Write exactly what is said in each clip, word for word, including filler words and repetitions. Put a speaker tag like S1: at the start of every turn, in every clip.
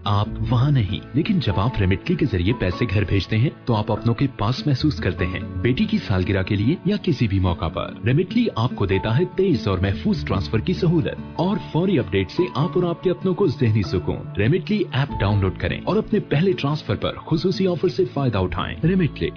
S1: आप वहाँ नहीं, लेकिन जब आप रेमिटली के जरिए पैसे घर भेजते हैं तो आप अपनों के पास महसूस करते हैं। बेटी की सालगिरह के लिए या किसी भी मौका पर रेमिटली आपको देता है तेज और महफूज ट्रांसफर की सहूलत और फौरी अपडेट से आप और आपके अपनों को ज़हनी सुकून। रेमिटली ऐप डाउनलोड करें और अपने पहले ट्रांसफर पर खुसूसी ऑफर से फायदा उठाएं। रेमिटली।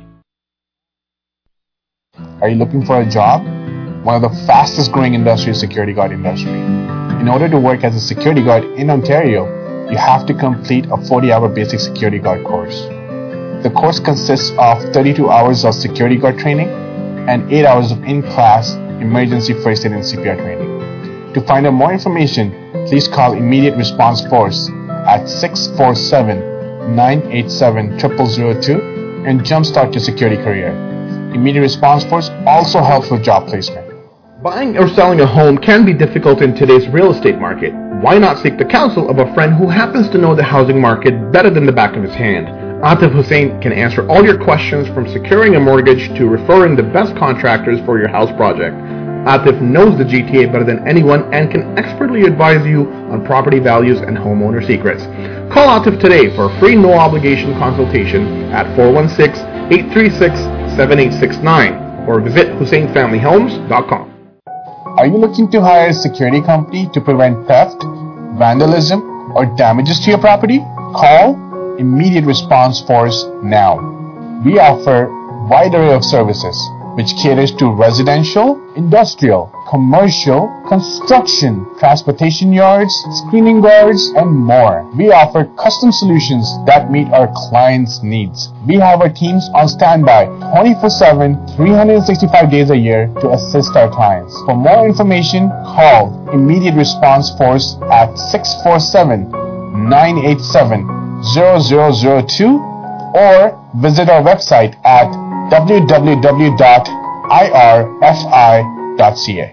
S2: Are you looking for a job? One of the fastest growing industries is security guard industry. In order to work as a security guard in Ontario, you have to complete a forty hour basic security guard course. The course consists of thirty-two hours of security guard training and eight hours of in-class emergency first aid and C P R training. To find out more information, please call Immediate Response Force at six four seven, nine eight seven, zero zero zero two and jumpstart your security career. Immediate Response Force also helps with job placement.
S3: Buying or selling a home can be difficult in today's real estate market. Why not seek the counsel of a friend who happens to know the housing market better than the back of his hand? Atif Hussain can answer all your questions from securing a mortgage to referring the best contractors for your house project. Atif knows the G T A better than anyone and can expertly advise you on property values and homeowner secrets. Call Atif today for a free no-obligation consultation at four one six, eight three six, seven eight six nine or visit hussain family homes dot com.
S2: Are you looking to hire a security company to prevent theft, vandalism, or damages to your property? Call Immediate Response Force now. We offer a wide array of services which caters to residential, industrial, commercial, construction, transportation yards, screening guards, and more. We offer custom solutions that meet our clients' needs. We have our teams on standby twenty-four seven, three hundred sixty-five days a year to assist our clients. For more information, call Immediate Response Force at six four seven, nine eight seven, zero zero zero two or visit our website at w w w dot i r f i dot c a.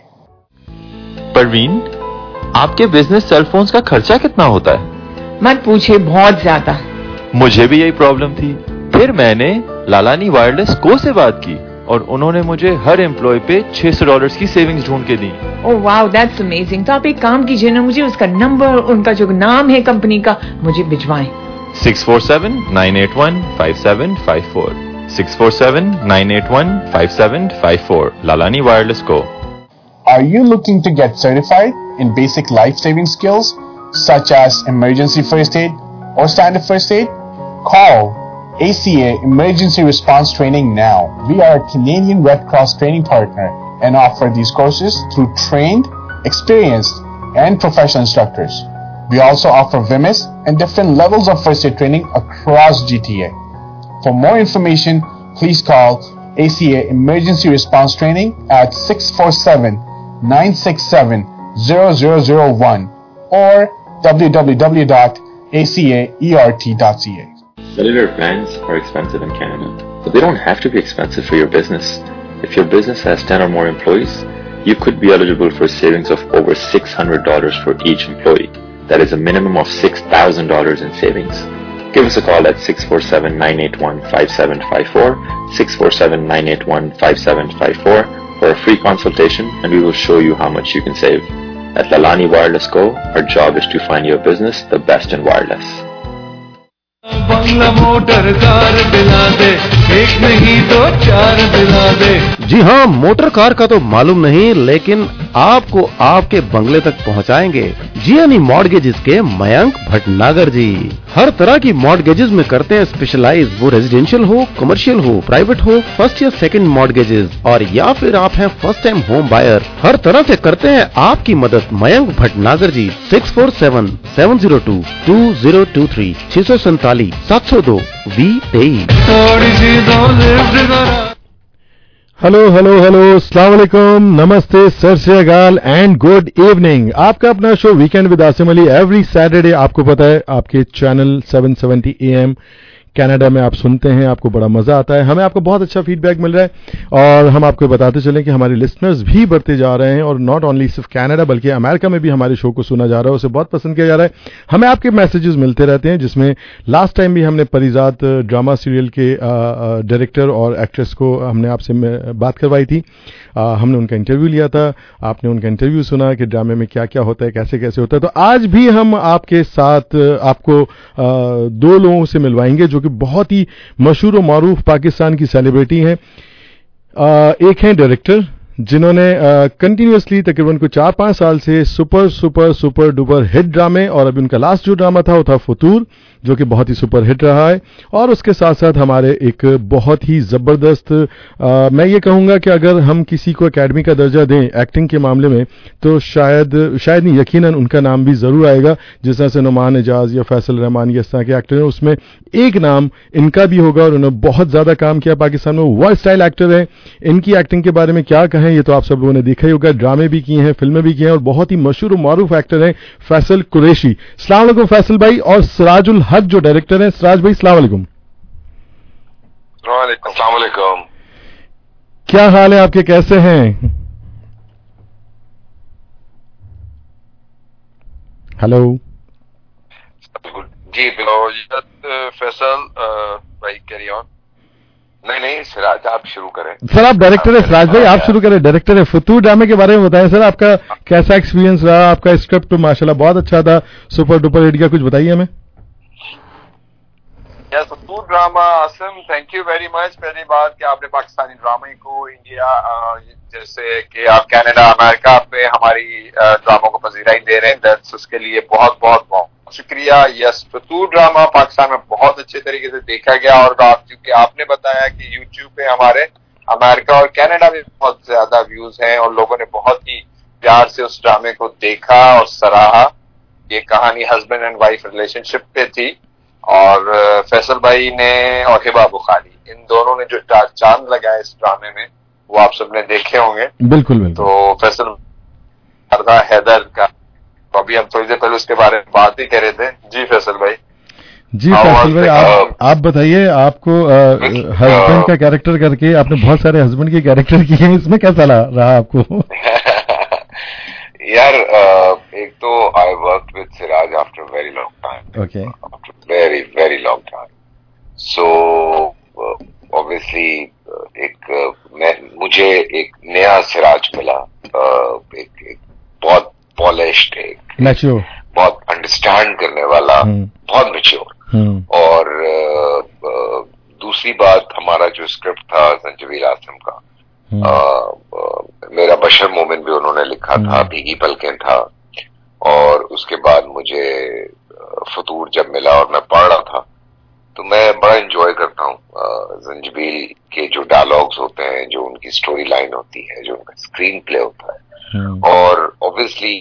S4: Parveen, आपके business cell phones का खर्चा कितना होता है?
S5: मत पूछिए, बहुत ज्यादा।
S4: मुझे भी यही प्रॉब्लम थी। फिर मैंने लालानी वायरलेस को से बात की और उन्होंने मुझे हर एम्प्लॉय पे छह सौ डॉलर्स की सेविंग्स ढूंढ के दी।
S5: Oh wow, that's amazing. तो आप एक काम कीजिए ना, मुझे उसका नंबर, उनका जो नाम है कंपनी का, मुझे भिजवाएं।
S4: Six four seven, nine eight one, five seven five four six four seven, nine eight one, five seven five four Lalani wireless को।
S2: Are you looking to get certified in basic life-saving skills such as emergency first aid or standard first aid? Call A C A Emergency Response Training now. We are a Canadian Red Cross training partner and offer these courses through trained, experienced, and professional instructors. We also offer V I M I S and different levels of first aid training across G T A. For more information, please call A C A Emergency Response Training at six four seven, nine six seven, zero zero zero one or w w w dot a c a e r t dot c a.
S6: Cellular plans are expensive in Canada, but they don't have to be expensive for your business. If your business has ten or more employees, you could be eligible for savings of over six hundred dollars for each employee. That is a minimum of six thousand dollars in savings. Give us a call at six four seven, nine eight one, five seven five four, six four seven, nine eight one, five seven five four for a free consultation and we will show you how much you can save. At Lalani Wireless Co, our job is to find your business the best in wireless.
S7: बंगला motor car दिला दे, एक नहीं तो चार दिला दे।
S8: जी हाँ, motor car का तो मालूम नहीं, लेकिन आपको आपके बंगले तक पहुँचाएंगे जियानी मॉर्गेजेस के मयंक भटनागर जी। हर तरह की मॉर्गेजेस में करते हैं स्पेशलाइज, वो रेजिडेंशियल हो, कमर्शियल हो, प्राइवेट हो, फर्स्ट या सेकंड मॉर्गेजेस और या फिर आप हैं फर्स्ट टाइम होम बायर, हर तरह से करते हैं आपकी मदद Mayank Bhatnagar ji. Six four seven, seven zero two, two zero two three, छह सौ सैतालीस, सात सौ दो, वी तेईस।
S9: हेलो हेलो हेलो, अस्सलाम वालेकुम, नमस्ते, सर श्री अकाल एंड गुड इवनिंग। आपका अपना show weekend with Asim Ali every Saturday, आपको पता है, आपके channel seven seventy A M Canada में आप सुनते हैं, आपको बड़ा मजा आता है। हमें आपको बहुत अच्छा फीडबैक मिल रहा है और हम आपको बताते चलें कि हमारे लिसनर्स भी बढ़ते जा रहे हैं और नॉट ओनली सिर्फ कनाडा बल्कि अमेरिका में भी हमारे शो को सुना जा रहा है, उसे बहुत पसंद किया जा रहा है। हमें आपके मैसेजेस मिलते रहते हैं, जिसमें लास्ट टाइम भी हमने परिजात ड्रामा सीरियल के डायरेक्टर और एक्ट्रेस को हमने आपसे बात करवाई थी। आ, हमने उनका इंटरव्यू लिया था, आपने उनका इंटरव्यू सुना कि ड्रामे में क्या क्या होता है, कैसे कैसे होता है। तो आज भी हम आपके साथ आपको आ, दो लोगों से मिलवाएंगे जो कि बहुत ही मशहूर और मारूफ पाकिस्तान की सेलिब्रिटी हैं। एक हैं डायरेक्टर जिन्होंने कंटिन्यूअसली तकरीबन को चार पांच साल से super super super duper hit ड्रामे, और अभी उनका लास्ट जो ड्रामा था वो था फतूर, जो कि बहुत ही सुपर हिट रहा है। और उसके साथ साथ हमारे एक बहुत ही जबरदस्त, आ, मैं ये कहूंगा कि अगर हम किसी को एकेडमी का दर्जा दें एक्टिंग के मामले में तो शायद शायद नहीं यकीनन उनका नाम भी जरूर आएगा। जिस तरह से नुमान एजाज या फैसल रहमान या इस तरह के एक्टर हैं, उसमें एक नाम इनका भी होगा और उन्होंने बहुत ज्यादा काम किया पाकिस्तान में। वर्ल्ड स्टाइल एक्टर है। इनकी एक्टिंग के बारे में क्या कहें, ये तो आप सब लोगों ने देखा ही होगा। ड्रामे भी किए हैं, फिल्में भी किए हैं और बहुत ही मशहूर और मारूफ एक्टर हैं फैसल कुरैशी। अस्सलाम वालेकुम फैसल भाई। और सिराजुल हक जो डायरेक्टर हैं, सिराज भाई अस्सलाम वालेकुम।
S10: अस्सलाम वालेकुम।
S9: क्या हाल है आपके, कैसे हैं? हेलो
S10: जी फैसल भाई, कैरी ऑन। नहीं नहीं सिराज आप शुरू करें।
S9: सर आप डायरेक्टर है, सिराज भाई आप शुरू करें, डायरेक्टर है। फतूर ड्रामे के बारे में बताएं सर, आपका कैसा एक्सपीरियंस रहा? आपका स्क्रिप्ट तो माशाल्लाह बहुत अच्छा था, सुपर डुपर हिट का, कुछ बताइए हमें।
S10: Yes, Fitoor drama Asim, thank you very much. पहली बात कि आपने पाकिस्तानी ड्रामे को इंडिया, जैसे कि आप कनाडा अमेरिका पे हमारी ड्रामा को पजीराई दे रहे हैं, दैट्स उसके लिए बहुत बहुत बहुत शुक्रिया। यस, फतूर ड्रामा पाकिस्तान में बहुत अच्छे तरीके से देखा गया और आप क्योंकि आपने बताया कि यूट्यूब पे हमारे अमेरिका और कनाडा में बहुत ज्यादा व्यूज हैं और लोगों ने बहुत ही प्यार से उस ड्रामे को देखा और सराहा। ये कहानी हस्बैंड एंड वाइफ रिलेशनशिप पे थी और फैसल भाई ने और हिबा बुखारी इन दोनों ने जो चांद लगाया इस ड्रामे में वो आप सबने देखे होंगे।
S9: बिल्कुल बिल्कुल।
S10: तो फैसल हैदर का, तो अभी हम थोड़ी देर पहले उसके बारे में बात ही कर रहे थे। जी फैसल भाई।
S9: जी फैसल भाई, आप आप बताइए, आपको हस्बैंड का कैरेक्टर करके आपने बहुत सारे हस्बैंड के कैरेक्टर किए हैं, इसमें कैसा रहा आपको?
S10: यार uh, एक तो I work with Siraj after very long time.
S9: Okay.
S10: After very very long time. So obviously एक uh, मैं मुझे एक नया सिराज मिला, uh, एक, एक बहुत पॉलिश्ड, एक
S9: मैच्योर,
S10: बहुत अंडरस्टैंड करने वाला, बहुत मैच्योर। और uh, uh, दूसरी बात, हमारा जो स्क्रिप्ट था संजवीर आसिम का, आ, आ, मेरा बशर मोमिन भी उन्होंने लिखा था, भीगी पलकें था। और उसके बाद मुझे फतूर जब मिला और मैं पढ़ रहा था तो मैं बड़ा एंजॉय करता हूँ जंजीबील के जो डायलॉग्स होते हैं, जो उनकी स्टोरी लाइन होती है, जो उनका स्क्रीन प्ले होता है। और ऑब्वियसली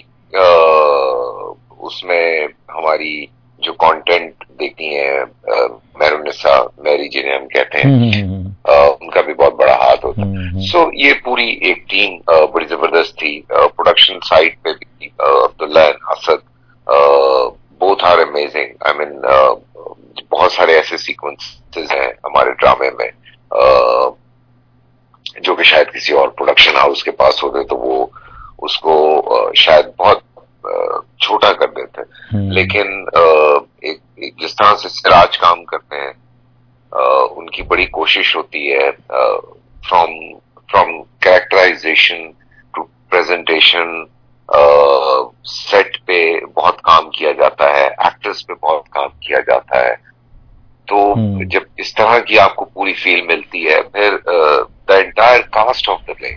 S10: उसमें हमारी जो कंटेंट देखती है मेरुनिसा, मैरी जिन्हें हम कहते हैं, Uh, उनका भी बहुत बड़ा हाथ होता है। सो so, ये पूरी एक टीम uh, बड़ी जबरदस्त थी। प्रोडक्शन uh, साइड पे भी Abdullah and Asad both are amazing. I mean बहुत सारे ऐसे सीक्वेंसेस हैं हमारे ड्रामे में uh, जो कि शायद किसी और प्रोडक्शन हाउस के पास होते तो वो उसको uh, शायद बहुत uh, छोटा कर देते। लेकिन uh, एक, एक जिस तरह से सिराज काम करते हैं, Uh, उनकी बड़ी कोशिश होती है from from characterisation to presentation. Set पे बहुत काम किया जाता है, एक्टर्स पे बहुत काम किया जाता है। तो hmm. जब इस तरह की आपको पूरी फील मिलती है, फिर the entire cast of the play,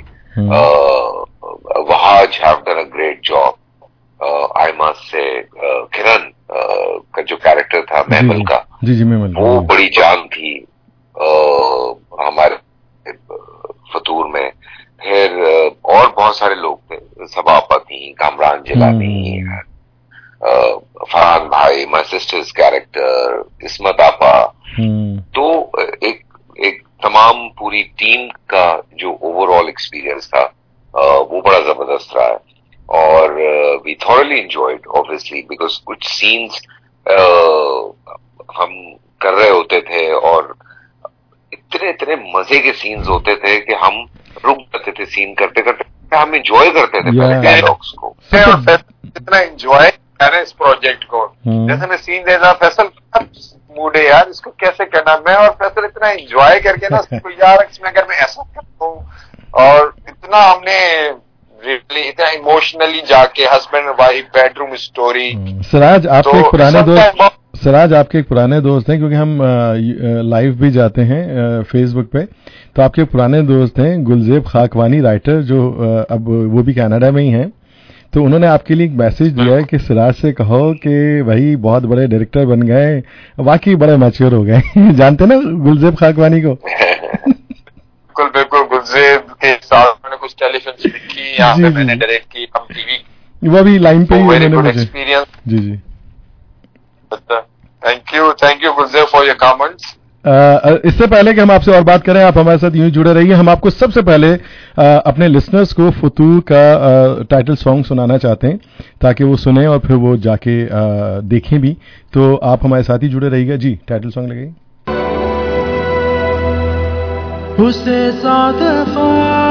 S10: Wahaj have done a great job. I must say Kiran uh, का जो कैरेक्टर था महमल का,
S9: जी जी महमल,
S10: वो बड़ी जान थी आ, हमारे फतूर में। फिर और बहुत सारे लोग थे, सबापा थी, कामरान जिलानी, फरहान भाई, माय सिस्टर्स कैरेक्टर, इस्मत आपा। तो एक एक तमाम पूरी टीम का जो ओवरऑल एक्सपीरियंस था आ, वो बड़ा जबरदस्त रहा है। और we thoroughly enjoyed obviously, because कुछ सीन्स हम कर रहे होते थे और इतने इतने मजे के सीन्स होते थे कि हम रुक जाते थे सीन करते करते, हम एंजॉय करते थे पहले डायलॉग्स को।
S11: इतना एंजॉय कर रहे इस प्रोजेक्ट को, जैसे मैं सीन दे रहा, फैसल मूड है यार इसको कैसे करना, मैं और फैसल इतना एंजॉय करके ना इसको यार इसमें अगर मैं ऐसा करता हूँ, और इतना हमने रियली इतना इमोशनली जाके husband and wife bedroom story.
S9: Siraj आपके तो एक पुराने दोस्त सिराज आपके एक पुराने दोस्त हैं, क्योंकि हम लाइव भी जाते हैं फेसबुक पे, तो आपके पुराने दोस्त हैं गुलजेब खाकवानी राइटर, जो अब वो भी कनाडा में ही हैं। तो उन्होंने आपके लिए एक मैसेज दिया है कि सिराज से कहो कि भाई बहुत बड़े डायरेक्टर बन गए, वाकई बड़े मैच्योर हो गए। जानते ना गुलजेब खाकवानी को?
S11: बिल्कुल बिल्कुल, गुलजेब के साथ मैंने कुछ टेलीफिल्म लिखी, यहाँ पे मैंने डायरेक्ट की, हम टीवी
S9: वो भी लाइन पे ही
S11: उन्होंने
S9: मुझे
S11: एक्सपीरियंस।
S9: जी जी,
S11: thank you thank you Gulzeb for your comments.
S9: इससे पहले कि हम आपसे और बात करें, आप हमारे साथ यूं जुड़े रहिए। हम आपको सबसे पहले आ, अपने लिसनर्स को फुतूर का आ, टाइटल सॉन्ग सुनाना चाहते हैं, ताकि वो सुने और फिर वो जाके आ, देखें भी। तो आप हमारे साथ ही जुड़े रहिएगा। जी, टाइटल सॉन्ग लगाइए।
S7: उसे सौ दफा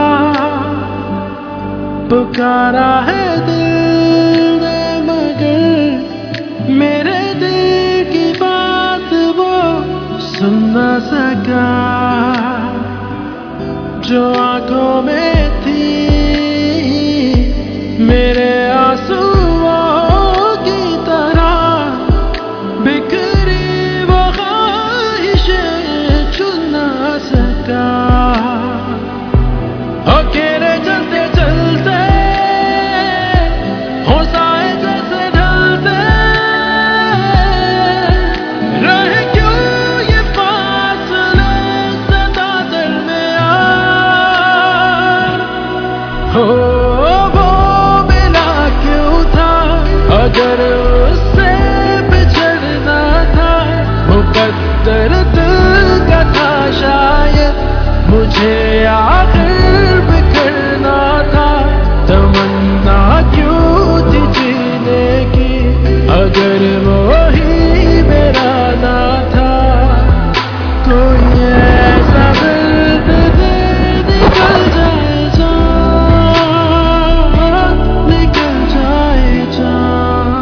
S7: पुकारा है दिल ने, मगर मेरे दिल की बात वो सुन न सका। जो आंखों में थी मेरे आंसुओं की तरह बिखरी वो ख्वाहिशें चुन न सका। अकेले चलते चलते हो साए जैसे ढलते रहे, क्यों ये फासले सदा दरमियां। हो वो मिला क्यों था, अगर उससे बिछड़ना था, मुकद्दर दिल का था शायद, मुझे आखिर बिखरना था। तमन्ना क्यों थी जीने की, अगर वो ही मेरा ना था। कोई ऐसा दर्द दे निकल जाए जान, निकल जाए जान।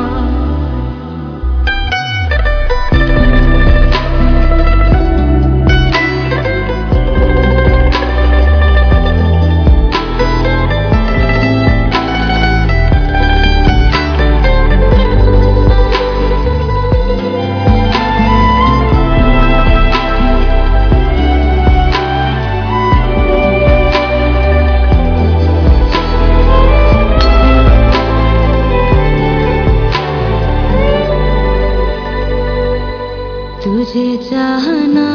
S12: तुझे चाहना,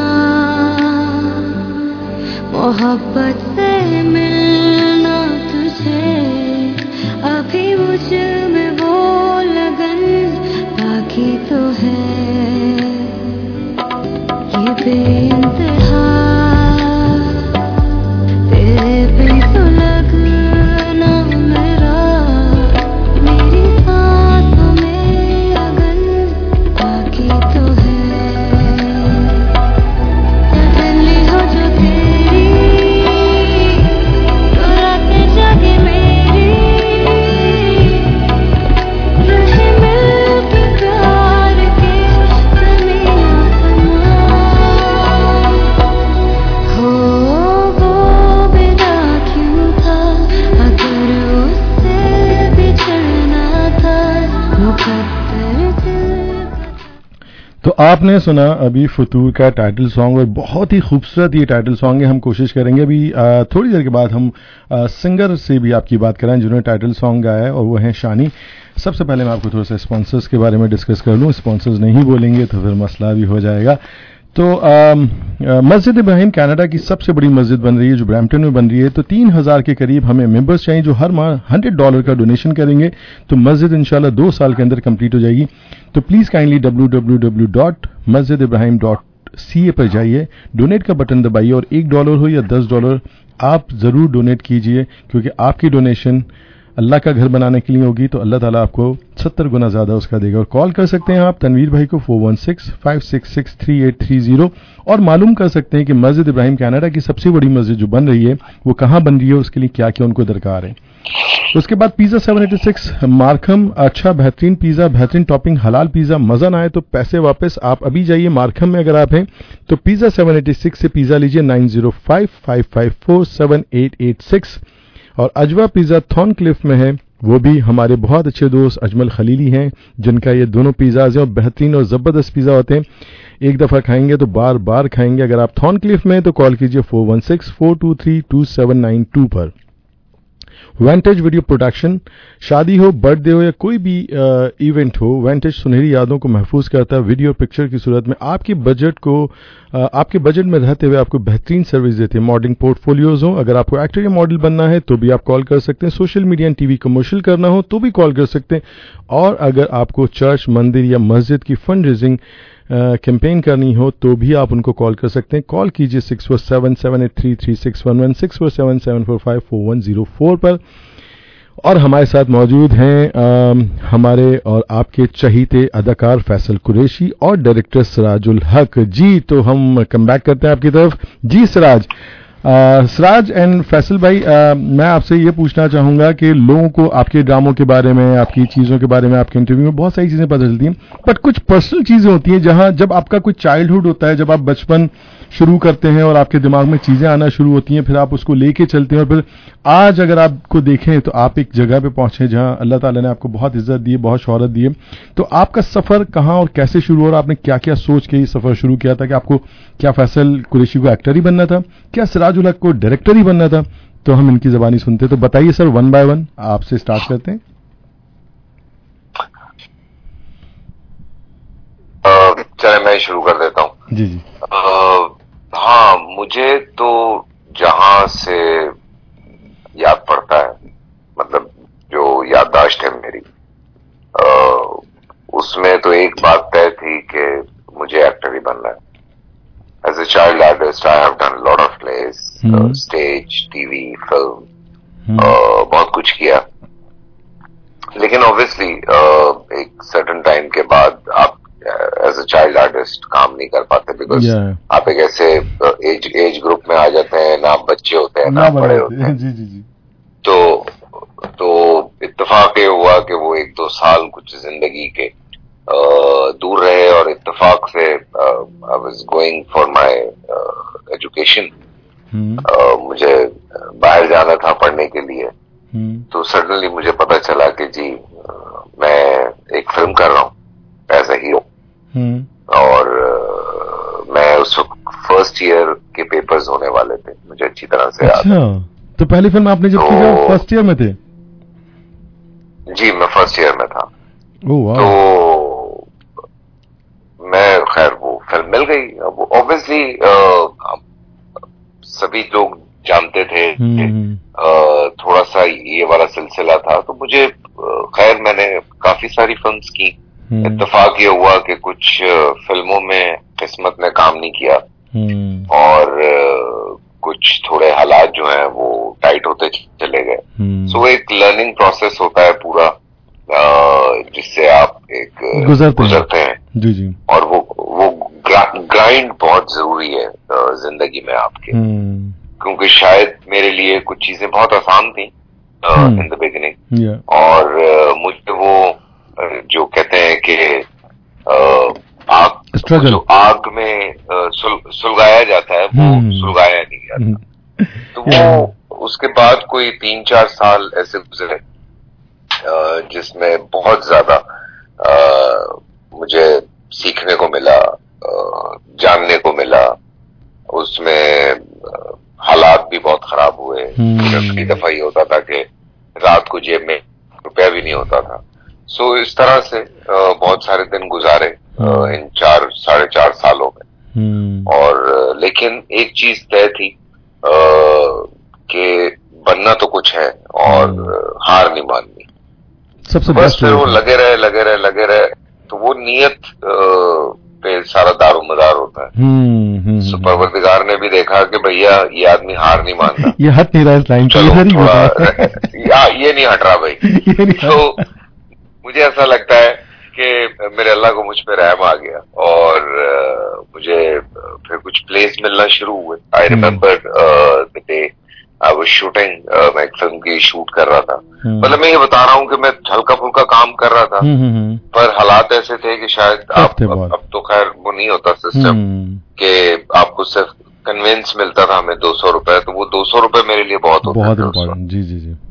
S12: मोहब्बत से मिलना तुझे, अभी मुझ में वो लगन बाकी तो है। ये बेइंतहा तेरे पे तो लगना मेरा, मेरी सांसों में अगन बाकी तो है।
S9: तो आपने सुना अभी फुतूर का टाइटल सॉन्ग, और बहुत ही खूबसूरत ये टाइटल सॉन्ग है। हम कोशिश करेंगे अभी आ, थोड़ी देर के बाद हम आ, सिंगर से भी आपकी बात कराएं जिन्होंने टाइटल सॉन्ग गाया है, और वो हैं शानी। सबसे पहले मैं आपको थोड़ा सा स्पॉन्सर्स के बारे में डिस्कस कर लूँ। स्पॉन्सर्स नहीं बोलेंगे तो फिर मसला भी हो जाएगा। तो मस्जिद इब्राहिम कनाडा की सबसे बड़ी मस्जिद बन रही है, जो ब्रैम्पटन में बन रही है। तो तीन हजार के करीब हमें मेंबर्स चाहिए जो हर माह हंड्रेड डॉलर का डोनेशन करेंगे, तो मस्जिद इंशाल्लाह दो साल के अंदर कंप्लीट हो जाएगी। तो please kindly W W W dot Masjid Ibrahim dot C ए पर जाइए, डोनेट का बटन दबाइए, और एक डॉलर हो या दस डॉलर आप जरूर डोनेट कीजिए, क्योंकि आपकी डोनेशन अल्लाह का घर बनाने के लिए होगी तो अल्लाह ताला आपको सत्तर गुना ज्यादा उसका देगा। और कॉल कर सकते हैं आप तनवीर भाई को four one six five six six three eight three zero और मालूम कर सकते हैं कि मस्जिद इब्राहिम कनाडा की सबसे बड़ी मस्जिद जो बन रही है वो कहाँ बन रही है, उसके लिए क्या क्या उनको दरकार है। उसके बाद pizza seven eighty six Markham, अच्छा बेहतरीन पिज्जा, बेहतरीन टॉपिंग, हलाल पिज्जा, मजा ना आए तो पैसे वापस। आप अभी जाइए मार्कम में अगर आप हैं तो पिज्जा सेवन एटी सिक्स से पिज्जा लीजिए nine zero five five five four seven eight eight six. और अजवा पिज्जा थॉर्नक्लिफ में है, वो भी हमारे बहुत अच्छे दोस्त अजमल खलीली हैं जिनका ये दोनों पिज्जाज हैं और बेहतरीन और जबरदस्त पिज्जा होते हैं, एक दफा खाएंगे तो बार बार खाएंगे। अगर आप थॉर्नक्लिफ में तो कॉल कीजिए four one six four two three two seven nine two पर। वेंटेज वीडियो प्रोडक्शन, शादी हो, बर्थडे हो या कोई भी इवेंट हो, वेंटेज सुनहरी यादों को महफूज करता है वीडियो पिक्चर की सूरत में। आपके बजट को आ, आपके बजट में रहते हुए आपको बेहतरीन सर्विस देते हैं। मॉडलिंग पोर्टफोलियोज हो, अगर आपको एक्टर या मॉडल बनना है तो भी आप कॉल कर सकते हैं। Social media and TV commercial करना हो तो भी कॉल कर सकते हैं। और अगर आपको चर्च, मंदिर या मस्जिद की फंड रेजिंग कैंपेन करनी हो तो भी आप उनको कॉल कर सकते हैं। कॉल कीजिए six four seven seven eight three three six one one six four seven seven four five four one zero four पर। और हमारे साथ मौजूद हैं आ, हमारे और आपके चहीते अदाकार फैसल कुरैशी और डायरेक्टर सिराजुल हक जी। तो हम कम बैक करते हैं आपकी तरफ जी। सिराज सिराज एंड फैसल भाई, आ, मैं आपसे ये पूछना चाहूंगा कि लोगों को आपके ड्रामों के बारे में, आपकी चीज़ों के बारे में, आपके इंटरव्यू में बहुत सारी चीज़ें पता चलती हैं, बट कुछ पर्सनल चीज़ें होती हैं जहां जब आपका कोई चाइल्डहुड होता है, जब आप बचपन शुरू करते हैं और आपके दिमाग में चीज़ें आना शुरू होती हैं, फिर आप उसको लेके चलते हैं और फिर आज अगर आपको देखें तो आप एक जगह पे पहुंचे जहां अल्लाह ताला ने आपको बहुत इज्जत दी है, बहुत शोहरत दी है। तो आपका सफ़र कहाँ और कैसे शुरू हुआ और आपने क्या क्या सोच के ये सफ़र शुरू किया था? कि आपको क्या फैसल कुरैशी को एक्टर ही बनना था, क्या सिराजुल हक को डायरेक्टर ही बनना था? तो हम इनकी ज़बानी सुनते। तो बताइए सर, वन बाय वन आपसे स्टार्ट करते हैं।
S10: चले मैं शुरू कर देता हूँ।
S9: जी जी।
S10: आ, हाँ, मुझे तो जहां से याद पड़ता है, मतलब जो याददाश्त है मेरी, आ, उसमें तो एक बात तय थी कि मुझे एक्टर ही बनना है। As a child artist I have done lot of plays, stage, TV, film, बहुत कुछ किया। लेकिन ऑब्वियसली एक सर्टेन टाइम के बाद आप एज अ चाइल्ड आर्टिस्ट काम नहीं कर पाते, बिकॉज yeah. आप एक ऐसे एज एज ग्रुप में आ जाते हैं, ना आप बच्चे होते हैं ना बड़े होते हैं।
S9: जी जी जी।
S10: तो तो इत्तेफाक ये हुआ कि वो एक दो साल कुछ जिंदगी के uh, दूर रहे और इत्तेफाक से I was going for my education, मुझे बाहर जाना था पढ़ने के लिए। hmm. तो सडनली मुझे पता चला कि जी uh, मैं एक फिल्म कर रहा हूँ एज ए हीरो। और uh, मैं उस वक्त फर्स्ट ईयर के पेपर्स होने वाले थे, मुझे अच्छी तरह से याद है।
S9: तो पहली फिल्म आपने जब की जब फर्स्ट ईयर में थे?
S10: जी, मैं फर्स्ट ईयर में था।
S9: ओह वाह।
S10: तो मैं खैर वो फिल्म मिल गई। वो ऑब्वियसली uh, सभी लोग जानते थे uh, थोड़ा सा ये वाला सिलसिला था, तो मुझे uh, खैर मैंने काफी सारी फिल्म्स की। इत्तेफाक ये हुआ कि कुछ फिल्मों में किस्मत ने काम नहीं किया और कुछ थोड़े हालात जो हैं वो टाइट होते चले गए। सो एक लर्निंग प्रोसेस होता है पूरा, जिससे आप एक
S9: गुजरते,
S10: गुजरते हैं
S9: जी जी।
S10: और वो वो ग्राइंड बहुत जरूरी है जिंदगी में आपके, क्योंकि शायद मेरे लिए कुछ चीजें बहुत आसान थी इन द बिगिनिंग, और मुझे वो जो कहते हैं कि आग, जो आग में सुल, सुलगाया जाता है वो सुलगाया नहीं जाता। तो वो उसके बाद कोई तीन चार साल ऐसे गुजरे जिसमें बहुत ज्यादा मुझे सीखने को मिला, जानने को मिला। उसमें हालात भी बहुत खराब हुए। कई दफा ये होता था कि रात को जेब में रुपया भी नहीं होता था। सो so, इस तरह से आ, बहुत सारे दिन गुजारे आ, इन चार साढ़े चार सालों में। और लेकिन एक चीज तय थी कि बनना तो कुछ है और हार नहीं माननी।
S9: सबसे
S10: बस फिर वो लगे रहे लगे रहे लगे रहे तो वो नीयत आ, पे सारा दारोमदार होता है। सो परवरदिगार ने भी देखा कि भैया ये आदमी हार नहीं मानता,
S9: ये हट नहीं रहा इस लाइन से, इधर ही होता है,
S10: ये नहीं हट रहा भाई। तो मुझे ऐसा लगता है कि मेरे अल्लाह को मुझ पे रहम आ गया और uh, मुझे फिर कुछ प्लेस मिलना शुरू हुए। I remember the day I was shooting, मैं एक फिल्म की शूट कर रहा था। मतलब मैं ये बता रहा हूँ कि मैं हल्का फुल्का काम कर रहा था, पर हालात ऐसे थे कि शायद आप, अब, अब तो खैर वो नहीं होता सिस्टम कि आपको सिर्फ कन्वेंस मिलता था हमें दो सौ रुपए, तो वो दो सौ रुपए मेरे लिए बहुत होता
S9: बहुत इम्पोर्टेंट। जी जी जी।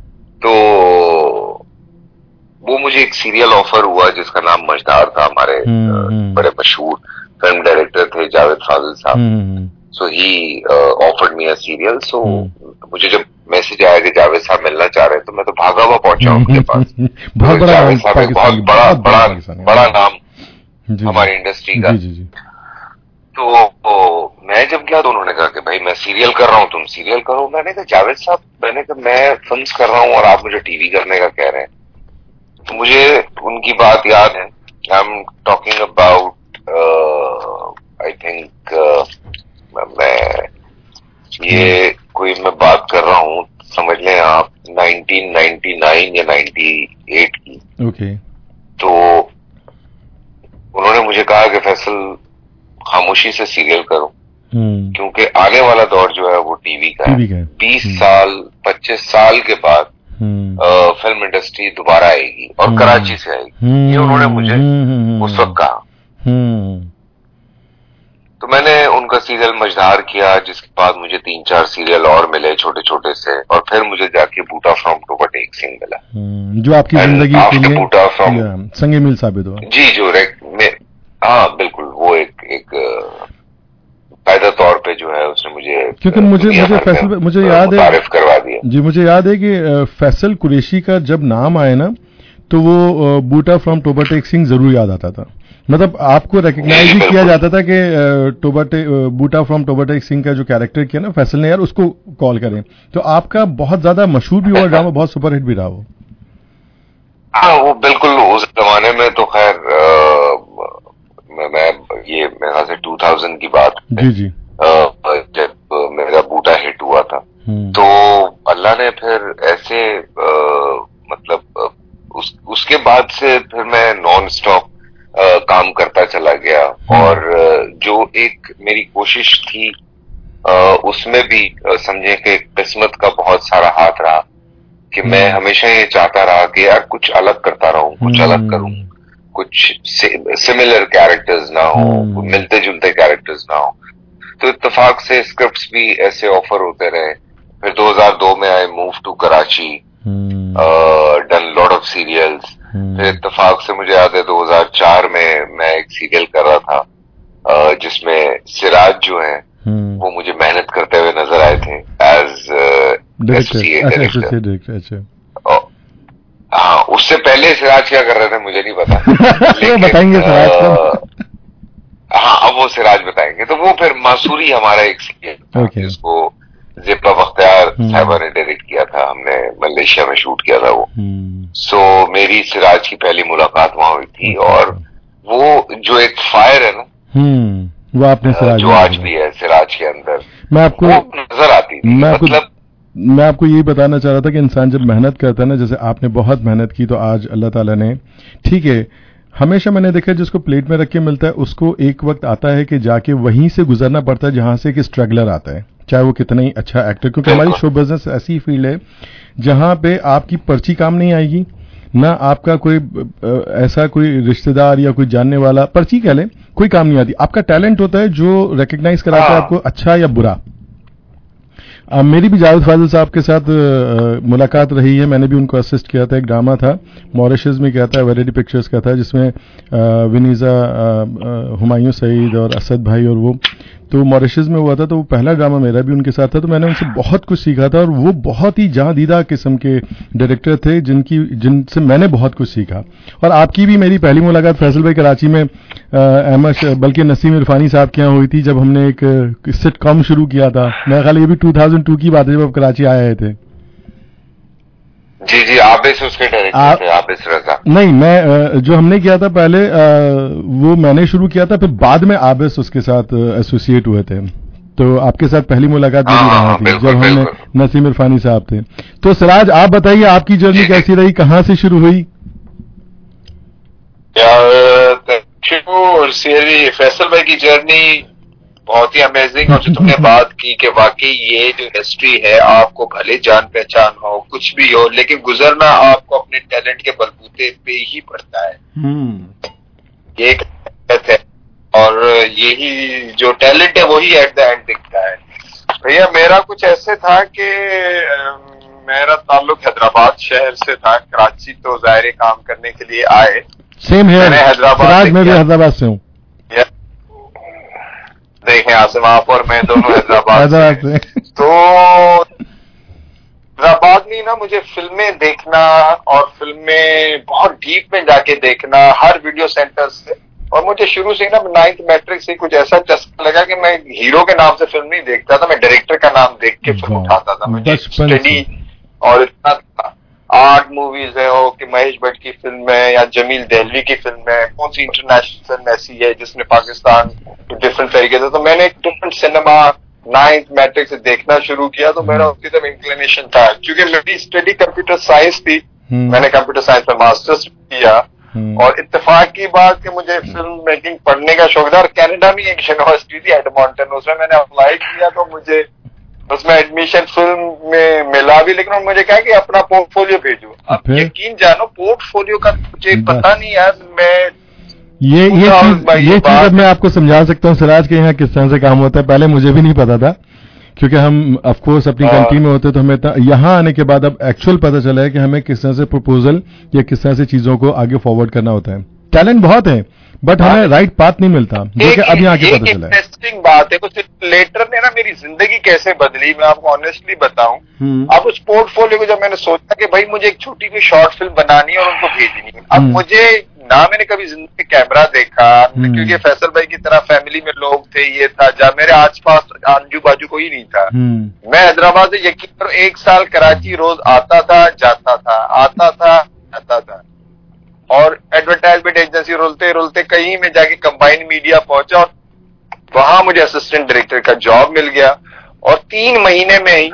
S10: तो वो मुझे एक सीरियल ऑफर हुआ जिसका नाम मजदार था, हमारे बड़े मशहूर फिल्म डायरेक्टर थे जावेद फाजिल साहब। सो ही ऑफर्ड मी अ सीरियल। सो मुझे जब मैसेज आया कि जावेद साहब मिलना चाह रहे हैं, तो मैं तो भागा हुआ पहुंचा उनके पास।
S9: बहुत बड़ा
S10: जावेद साहब एक बहुत बड़ा बड़ा बड़ा नाम हमारी इंडस्ट्री का। तो, तो मैं जब गया तो उन्होंने कहा कि भाई मैं सीरियल कर रहा हूँ, तुम सीरियल करो। मैंने कहा जावेद साहब, मैंने कहा मैं फिल्म कर रहा हूँ और आप मुझे टीवी करने का कह रहे हैं। तो मुझे उनकी बात याद है। I am talking about I think मैं ये कोई मैं बात कर रहा हूँ, समझ लें आप नाइनटीन नाइंटी नाइन या नाइंटी एट की।
S9: Okay okay.
S10: तो उन्होंने मुझे कहा कि फैसल खामोशी से सीरियल करो, hmm. क्योंकि आने वाला दौर जो है वो टीवी का है। बीस hmm. साल पच्चीस साल के बाद hmm. फिल्म इंडस्ट्री दोबारा आएगी और hmm. कराची से आएगी। hmm. ये उन्होंने मुझे hmm. उस वक्त कहा। hmm. तो मैंने उनका सीरियल मजदार किया, जिसके बाद मुझे तीन चार सीरियल और मिले छोटे छोटे से, और फिर मुझे जाके बूटा फ्रॉम टोबा टेक सिंह मिला,
S9: hmm. जो आपकी जिंदगी के लिए बूटा फ्रॉम संगे मिल साबित हुआ।
S10: जी जो में हाँ बिल्कुल, वो एक एक कायदा तौर पे जो है उसने मुझे,
S9: क्योंकि मुझे मुझे फैसल मुझे याद है
S10: करवा दिया।
S9: जी मुझे याद है कि फैसल कुरैशी का जब नाम आया ना, तो वो बूटा फ्रॉम टोबा टेक सिंह जरूर याद आता था। मतलब आपको रिकग्नाइज भी किया जाता था कि टोबा बूटा फ्रॉम टोबा टेक सिंह का जो कैरेक्टर किया ना फैसल ने, यार उसको कॉल करें। तो आपका बहुत ज्यादा मशहूर भी हुआ ड्रामा, बहुत सुपरहिट भी रहा वो।
S10: हाँ वो बिल्कुल, उस जमाने में तो खैर मैं, मैं ये मेरे ख्याल से टू थाउज़ेंड की बात
S9: जी जी
S10: आ, जब मेरा बूटा हिट हुआ था, तो अल्लाह ने फिर ऐसे आ, मतलब उस, उसके बाद से फिर मैं नॉन स्टॉप काम करता चला गया। और जो एक मेरी कोशिश थी आ, उसमें भी समझे कि किस्मत का बहुत सारा हाथ रहा कि मैं हमेशा ये चाहता रहा कि यार कुछ अलग करता रहूं, कुछ अलग करूं, कुछ सिमिलर कैरेक्टर्स ना हो, मिलते जुलते कैरेक्टर्स ना हो। तो इत्तेफाक से स्क्रिप्ट्स भी ऐसे ऑफर होते रहे। फिर दो हज़ार दो में I move to Karachi, done lot of serials. फिर इत्तेफाक से मुझे याद है दो हज़ार चार में मैं एक सीरियल कर रहा था uh, जिसमें सिराज जो है hmm. वो मुझे मेहनत करते हुए नजर आए थे एज एसोसिएट डायरेक्टर। हाँ, उससे पहले सिराज क्या कर रहे थे मुझे नहीं पता।
S9: लेकिन, बताएंगे सिराज
S10: uh, हाँ अब वो सिराज बताएंगे। तो वो फिर मासूरी हमारा एक सीरियल था okay. जिसको जिब्बा बख्तियार साहबा ने डायरेक्ट किया था, हमने मलेशिया में शूट किया था वो। सो so, मेरी सिराज की पहली मुलाकात वहां हुई थी, और वो जो एक फायर है ना,
S9: वो आपने सिराज
S10: जो आज भी है सिराज के अंदर,
S9: मैं आपको
S10: नजर आती थी।
S9: मैं
S10: मतलब
S9: मैं आपको यही बताना चाह रहा था कि इंसान जब मेहनत करता है ना, जैसे आपने बहुत मेहनत की, तो आज अल्लाह ताला ने, ठीक है, हमेशा मैंने देखा जिसको प्लेट में रख के मिलता है उसको एक वक्त आता है कि जाके वहीं से गुजरना पड़ता है जहां से एक स्ट्रगलर आता है, चाहे वो कितना ही अच्छा एक्टर। क्योंकि हमारी शो बिजनेस ऐसी फील्ड है जहां पे आपकी पर्ची काम नहीं आएगी, ना आपका कोई ऐसा कोई रिश्तेदार या कोई जानने वाला, पर्ची कह ले, कोई काम नहीं आती। आपका टैलेंट होता है जो रिकग्नाइज कराता है आपको, अच्छा या बुरा। आ, मेरी भी जावेद फाजिल साहब के साथ आ, मुलाकात रही है। मैंने भी उनको असिस्ट किया था। एक ड्रामा था मॉरिशस में, क्या था, वेरिटी पिक्चर्स का था, जिसमें विनीजा, हुमायूं सईद और असद भाई और वो, तो मॉरिशस में हुआ था। तो वो पहला ड्रामा मेरा भी उनके साथ था। तो मैंने उनसे बहुत कुछ सीखा था, और वो बहुत ही जहां दीदा किस्म के डायरेक्टर थे जिनकी जिनसे मैंने बहुत कुछ सीखा। और आपकी भी मेरी पहली मुलाकात फैसल भाई कराची में अहमद बल्कि नसीम इरफानी साहब के यहाँ हुई थी, जब हमने एक सिटकॉम शुरू किया था। मेरा ख्याल ये भी टू थाउज़ेंड टू की बात है, जब आप कराची आए थे।
S10: जी जी आबिस उसके डायरेक्टर थे, आबिस रजा।
S9: नहीं, मैं जो हमने किया था पहले वो मैंने शुरू किया था, फिर बाद में आबिस उसके साथ एसोसिएट हुए थे। तो आपके साथ पहली मुलाकात मेरी रहा थी जब हमने नसीम इरफानी साहब थे। तो सिराज आप बताइए आपकी जर्नी कैसी रही, कहाँ से शुरू हुई?
S11: फैसल भाई की जर्नी बहुत ही अमेजिंग, और जो तुमने बात की कि वाकई ये जो इंडस्ट्री है आपको भले जान पहचान हो कुछ भी हो, लेकिन गुजरना आपको अपने टैलेंट के बलबूते पे ही पड़ता है। ये एक है, और यही जो टैलेंट है वही एट द एंड दिखता है। भैया मेरा कुछ ऐसे था कि मेरा ताल्लुक हैदराबाद शहर से था, कराची तो ज़ाहिर काम करने के लिए आए।
S9: सेम है, हैदराबाद में भी हैदराबाद से हूँ।
S11: देखें आसिम आप और मैं दोनों हैदराबाद से। तो हैदराबाद में ना मुझे फिल्में देखना और फिल्में बहुत डीप में जाके देखना हर वीडियो सेंटर से, और मुझे शुरू से ना नाइन्थ मैट्रिक से कुछ ऐसा चस्का लगा कि मैं हीरो के नाम से फिल्म नहीं देखता था, मैं डायरेक्टर का नाम देख के फिल्म उठाता था। मुझे स्टडी और इतना था, आर्ट मूवीज है हो कि महेश भट्ट की फिल्म है या जमील दहलवी की फिल्म है, कौन सी इंटरनेशनल फिल्म ऐसी है जिसने पाकिस्तान डिफरेंट तरीके से, तो मैंने एक डिफरेंट सिनेमा नाइन्थ मैट्रिक से देखना शुरू किया। तो मेरा उसकी तरफ इंक्लिनेशन था, क्योंकि मेरी स्टडी कंप्यूटर साइंस थी, मैंने कंप्यूटर साइंस में मास्टर्स किया, और इत्तेफाक की बात कि मुझे फिल्म मेकिंग पढ़ने का शौक था, और कनाडा में एक यूनिवर्सिटी थी एडमंटन, उसमें मैंने अप्लाई किया तो मुझे उसमें एडमिशन फिल्म में मिला भी, लेकिन मुझे कहा कि अपना पोर्टफोलियो भेजो। अब यकीन जानो पोर्टफोलियो का मुझे पता नहीं यार, मैं
S9: ये ये चीज ये चीज अब मैं आपको समझा सकता हूँ सिराज के यहाँ किस तरह से काम होता है। पहले मुझे भी नहीं पता था, क्योंकि हम ऑफ कोर्स अपनी कंट्री में होते तो हमें यहाँ आने के बाद अब एक्चुअल पता चला है कि हमें किस तरह से प्रपोजल या किस तरह से चीजों को आगे फॉरवर्ड करना होता है। टैलेंट बहुत है बट हमें राइट पाथ नहीं मिलता, जो कि अभी आगे पता चला है।
S11: इंटरेस्टिंग बात है, कुछ लेटर ने ना मेरी जिंदगी कैसे बदली मैं आपको ऑनेस्टली बताऊं। अब उस पोर्टफोलियो को जब मैंने सोचा कि भाई मुझे एक छोटी सी शॉर्ट फिल्म बनानी है और उनको भेजनी है, अब मुझे ना मैंने कभी जिंदगी कैमरा देखा, क्योंकि फैसल भाई की तरह फैमिली में लोग थे, ये था जब मेरे आस पास आजू बाजू कोई नहीं था। मैं हैदराबाद से यकीन करो एक साल कराची रोज आता था जाता था आता था जाता था, और एडवर्टाइजमेंट एजेंसी रोलते रोलते कहीं में जाके कंबाइन मीडिया पहुंचा, और वहां मुझे असिस्टेंट डायरेक्टर का जॉब मिल गया। और तीन महीने में ही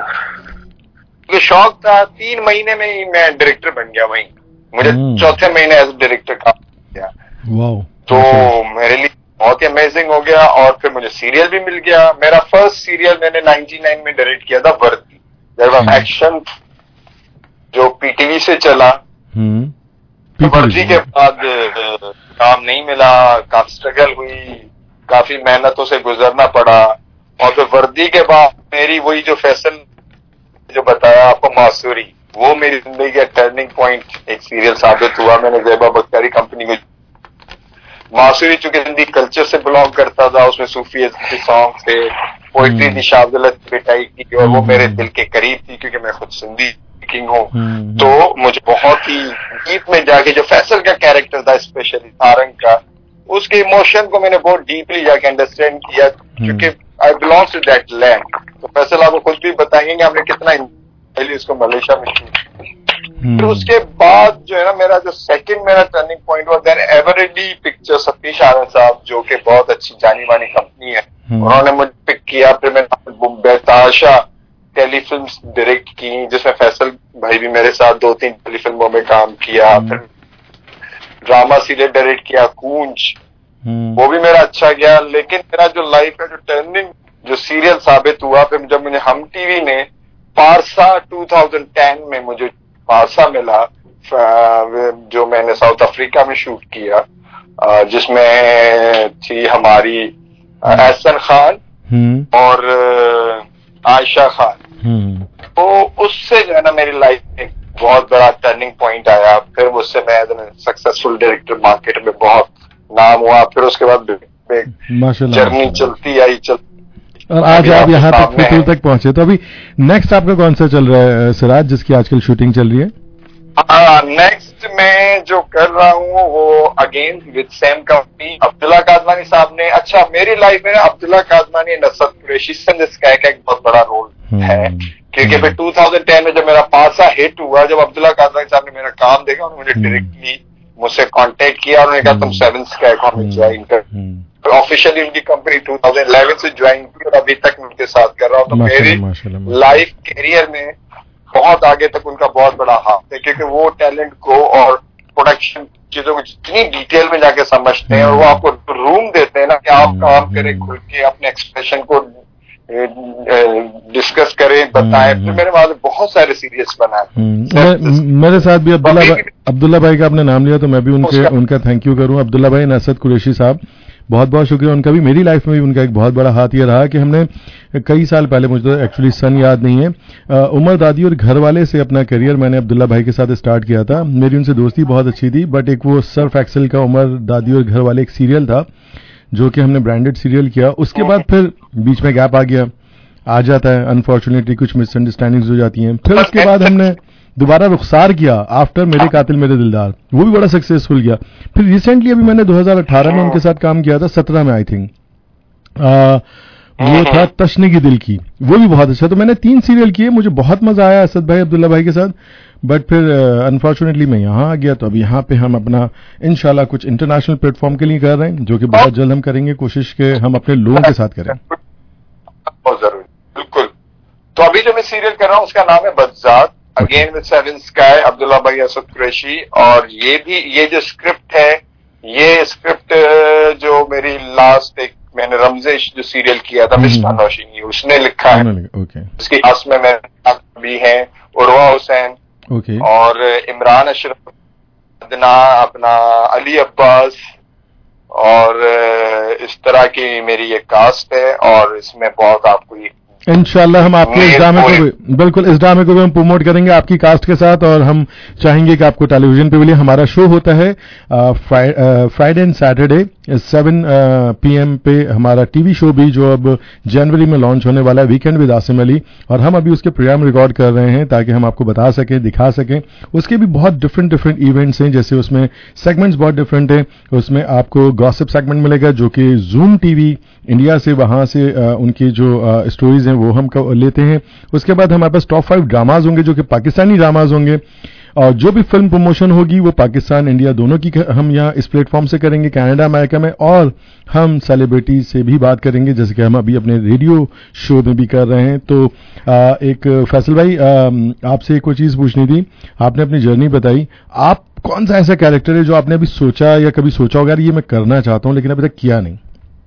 S11: मुझे शौक था, तीन महीने में ही मैं डायरेक्टर बन गया वहीं, मुझे चौथे महीने एज डायरेक्टर का गया। तो मेरे लिए बहुत ही अमेजिंग हो गया, और फिर मुझे सीरियल भी मिल गया। मेरा फर्स्ट सीरियल मैंने नाइन्टी नाइन में डायरेक्ट किया था, वर्दी, एक्शन जो पीटीवी से चला। वर्दी के बाद काम नहीं मिला, काफी स्ट्रगल हुई, काफी मेहनतों से गुजरना पड़ा, और फिर वर्दी के बाद मेरी वही जो फैसल जो बताया आपको मासूरी, वो मेरी जिंदगी का टर्निंग पॉइंट एक सीरियल साबित हुआ। मैंने ज़ैबा बख्तियारी कंपनी को मासूरी चूंकि हिंदी कल्चर से बिलोंग करता था, उसमें सूफी के सॉन्ग थे, पोइट्री थी शाह अब्दुल्ला पिटाई की, और वो मेरे दिल के करीब थी क्योंकि मैं खुद सिंधी किंग हूँ। तो मुझे बहुत ही डीप में जाके जो फैसल का कैरेक्टर था स्पेशली सारंग का, उसके इमोशन को मैंने बहुत डीपली जाके अंडरस्टैंड किया, क्योंकि I belong to that land. तो फैसल आपको खुद भी बताएंगे आपने कितना पहले इसको मलेशिया में की। फिर उसके बाद जो है ना मेरा जो सेकंड मेरा टर्निंग पॉइंट हुआ, then Eveready pictures Satish Anand साहब जो कि बहुत अच्छी जानी मानी कंपनी है, उन्होंने मुझे पिक किया। फिर मैंने बेताशा टेलीफिल्म डायरेक्ट की, जिसमें फैसल भाई भी मेरे साथ दो तीन टेलीफिल्मों में काम किया। फिर ड्रामा सीरियल डायरेक्ट किया कूंज, वो भी मेरा अच्छा गया। लेकिन मेरा जो लाइफ का जो टर्निंग जो सीरियल साबित हुआ, फिर जब मुझे हम टीवी ने पारसा टू थाउजेंड टेन में मुझे पारसा मिला, जो मैंने साउथ अफ्रीका में शूट किया, जिसमें थी हमारी एहसन खान और आयशा खान। तो उससे जो है ना मेरी लाइफ में बहुत बड़ा टर्निंग पॉइंट आया। फिर उससे मैं सक्सेसफुल डायरेक्टर मार्केट में बहुत नाम हुआ। फिर उसके बाद जर्नी चलती आई चलती
S9: और आज आप यहाँ तक फुटूल तक पहुंचे। तो अभी नेक्स्ट आपका कौन सा चल रहा है सिराज, जिसकी आजकल शूटिंग चल रही है?
S11: हाँ, नेक्स्ट मैं जो कर रहा हूँ वो again with same company, Abdullah Kadmani साहब ने। अच्छा, मेरी लाइफ में ना अब्दुल्ला कादमानी नसरत कुरैशी संजय स्काई का एक बहुत बड़ा रोल है, क्योंकि फिर टू थाउजेंड टेन में जब मेरा पासा हिट हुआ, जब अब्दुल्ला कादरी साहब ने मेरा काम देखा, उन्होंने मुझे डायरेक्टली मुझसे कांटेक्ट किया, उन्होंने कहा तुम सेवन स्काई को हमें ज्वाइन कर। ऑफिशियली उनकी कंपनी टू थाउजेंड इलेवन से ज्वाइन की और अभी तक मैं उनके साथ कर रहा हूँ। तो मेरी लाइफ कैरियर में बहुत आगे तक उनका बहुत बड़ा हाथ है, क्योंकि वो टैलेंट को और प्रोडक्शन चीजों को जितनी डिटेल में जाके समझते हैं, और वो आपको रूम देते हैं ना कि आप काम करें, खुल के अपने एक्सप्रेशन को डिस्कस करें, बताएं। फिर मेरे वहां बहुत सारे सीरियल्स बनाए।
S9: मेरे साथ भी अब्दुल्ला भाई, अब्दुल्ला भाई का आपने नाम लिया तो मैं भी उनके उनका थैंक यू करूं। अब्दुल्ला भाई नसरत कुरैशी साहब, बहुत बहुत शुक्रिया उनका भी। मेरी लाइफ में भी उनका एक बहुत बड़ा हाथ ये रहा कि हमने कई साल पहले, मुझे तो एक्चुअली सन याद नहीं है, उमर दादी और घर वाले से अपना करियर मैंने अब्दुल्ला भाई के साथ स्टार्ट किया था। मेरी उनसे दोस्ती बहुत अच्छी थी, बट एक वो सर्फ एक्सेल का उमर दादी और घर वाले एक सीरियल था जो कि हमने ब्रांडेड सीरियल किया। उसके बाद फिर बीच में गैप आ गया, आ जाता है अनफॉर्चुनेटली, कुछ मिसअंडरस्टैंडिंग्स हो जाती हैं। फिर उसके बाद हमने दोबारा रुखसार किया आफ्टर मेरे कातिल मेरे दिलदार, वो भी बड़ा सक्सेसफुल गया। फिर रिसेंटली अभी मैंने दो हज़ार अठारह में उनके साथ काम किया था, सत्रह में आई थिंक, वो था तशने की दिल की, वो भी बहुत अच्छा। तो मैंने तीन सीरियल किए, मुझे बहुत मजा आया असद भाई अब्दुल्ला भाई के साथ। बट फिर अनफॉर्चुनेटली uh, मैं यहाँ आ गया, तो अब यहाँ पे हम अपना इंशाल्लाह कुछ इंटरनेशनल प्लेटफॉर्म के लिए कर रहे हैं, जो कि बहुत जल्द हम करेंगे, कोशिश के हम अपने लोगों के साथ करें।
S11: बहुत जरूरी, बिल्कुल। तो अभी जो मैं सीरियल कर रहा हूँ उसका नाम है बज़ात, again with seven sky, Abdullah भाई असद कुरैशी। और ये भी, ये जो स्क्रिप्ट है, ये स्क्रिप्ट जो मेरी लास्ट एक मैंने रमजेश जो सीरियल किया था मिस्टर नौशीनी, उसने लिखा है।
S9: ओके।
S11: उसकी क्लास में मैं भी हैं उर्वा हुसैन,
S9: ओके,
S11: और इमरान अशरफ, अदना, अपना अली अब्बास, और इस तरह की मेरी ये कास्ट है। और इसमें बहुत आपको ये
S9: इंशाल्लाह हम आपके इस ड्रामे को भी, बिल्कुल इस ड्रामे को भी हम प्रमोट करेंगे आपकी कास्ट के साथ, और हम चाहेंगे कि आपको टेलीविजन पे भी। हमारा शो होता है Friday and Saturday seven PM पे, हमारा टीवी शो भी जो अब जनवरी में लॉन्च होने वाला है, वीकेंड विद आसिम अली, और हम अभी उसके प्रोग्राम रिकॉर्ड कर रहे हैं ताकि हम आपको बता सकें, दिखा सकें। उसके भी बहुत डिफरेंट डिफरेंट इवेंट्स हैं, जैसे उसमें सेगमेंट्स बहुत डिफरेंट हैं। उसमें आपको गॉसिप सेगमेंट मिलेगा जो कि जूम टीवी इंडिया से, वहां से आ, उनकी जो स्टोरीज हैं वो हम लेते हैं। उसके बाद हमारे पास टॉप फाइव ड्रामाज होंगे जो कि पाकिस्तानी ड्रामाज होंगे, और जो भी फिल्म प्रमोशन होगी वो पाकिस्तान इंडिया दोनों की हम यहाँ इस प्लेटफॉर्म से करेंगे, कनाडा अमेरिका में। और हम सेलिब्रिटी से भी बात करेंगे, जैसे कि हम अभी अपने रेडियो शो में भी कर रहे हैं। तो आ, एक फैसल भाई, आपसे एक और चीज पूछनी थी। आपने अपनी जर्नी बताई, आप कौन सा ऐसा कैरेक्टर है जो आपने अभी सोचा या कभी सोचा होगा ये मैं करना चाहता हूँ लेकिन अभी तक किया नहीं?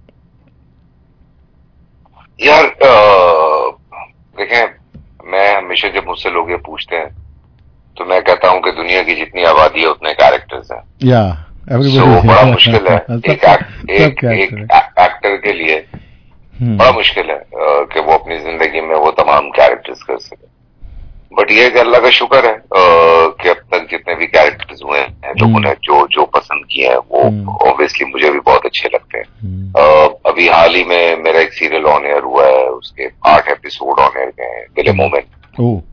S10: यार देखें, मैं हमेशा जब मुझसे लोग ये पूछते हैं तो मैं कहता हूँ कि दुनिया की जितनी आबादी है उतने कैरेक्टर्स हैं।
S9: या
S10: so, बड़ा मुश्किल है एक, एक, एक, एक एक्टर के लिए बड़ा मुश्किल है आ, कि वो अपनी जिंदगी में वो तमाम कैरेक्टर्स कर सके। बट ये अल्लाह का शुक्र है आ, कि अब तक जितने भी कैरेक्टर्स हुए हैं, लोगों ने जो जो पसंद किए हैं वो ऑब्वियसली मुझे भी बहुत अच्छे लगते हैं। आ, अभी हाल ही में मेरा एक सीरियल ऑन एयर हुआ है, उसके आठ एपिसोड ऑन एयर गए हैं, दिल मोमेंट।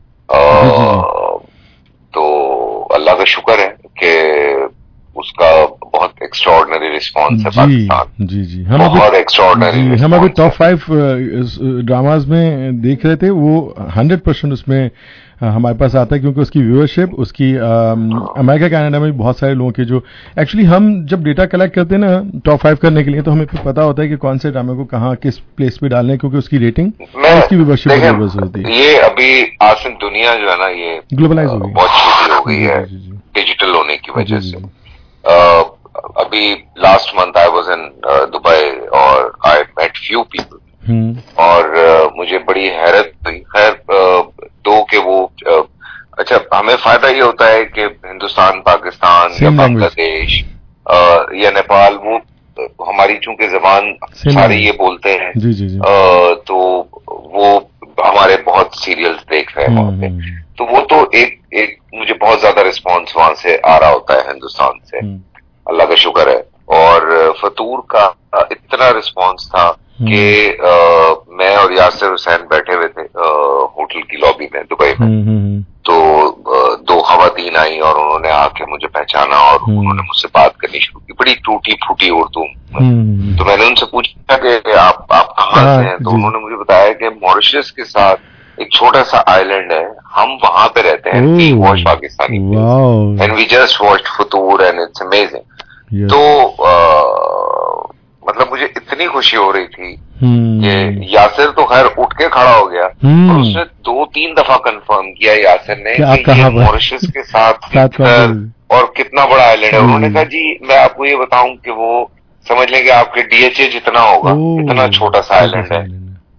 S10: तो अल्लाह का शुक्र है कि उसका बहुत एक्स्ट्राऑर्डिनरी रिस्पांस है पाकिस्तान।
S9: जी जी, हम
S10: बहुत एक्स्ट्राऑर्डिनरी।
S9: हम अभी टॉप फाइव ड्रामाज में देख रहे थे, वो हंड्रेड परसेंट उसमें हमारे पास आता है, क्योंकि उसकी व्यूअरशिप, उसकी अमेरिका कनाडा में भी बहुत सारे लोगों के, जो एक्चुअली हम जब डेटा कलेक्ट करते हैं ना टॉप फाइव करने के लिए, तो हमें पता होता है कि कौन से ड्रामे को कहाँ किस प्लेस पे डालने, क्योंकि उसकी रेटिंग और उसकी व्यूअरशिप बस होती है।
S10: ये अभी आसिम दुनिया जो है ना, ये
S9: ग्लोबलाइज हो गई,
S10: बहुत छोटी हो गई है डिजिटल होने की वजह से। अभी last month I was in Dubai और आई मेट फ्यू पीपल, और uh, मुझे बड़ी हैरत हुई। खैर uh, दो के वो uh, अच्छा, हमें फायदा ये होता है कि हिंदुस्तान, पाकिस्तान या बांग्लादेश uh, या नेपाल, वो uh, हमारी चूंकि जबान सारे ये बोलते हैं,
S9: जी जी जी।
S10: uh, तो वो हमारे बहुत सीरियल्स देख रहे हैं वहाँ पे, तो वो तो एक एक मुझे बहुत ज्यादा रिस्पॉन्स वहां से आ रहा होता है हिंदुस्तान से, अल्लाह का शुक्र है। और फतूर का इतना रिस्पॉन्स था कि मैं और यासिर हुसैन बैठे हुए थे होटल की लॉबी में दुबई में, तो आ, दो खवातीन आई और उन्होंने आके मुझे पहचाना और उन्होंने मुझसे बात करनी शुरू की, बड़ी टूटी फूटी उर्दू। तो मैंने उनसे पूछा कि आप आप कहाँ से हैं, तो उन्होंने मुझे बताया कि मॉरिशस के साथ एक छोटा सा आइलैंड है, हम वहां पे रहते हैं, we watch Pakistani and we just watch Fitoor and it's amazing. तो आ, मतलब मुझे इतनी खुशी हो रही थी hmm. कि यासिर तो खैर उठ के खड़ा हो गया hmm. और उसने दो तीन दफा कंफर्म किया यासिर ने कि, कि ये मॉरिशस के साथ, साथ और कितना बड़ा आइलैंड है। hmm. उन्होंने कहा जी मैं आपको ये बताऊं कि वो समझ लें कि आपके डीएचए जितना होगा oh. इतना छोटा सा आइलैंड है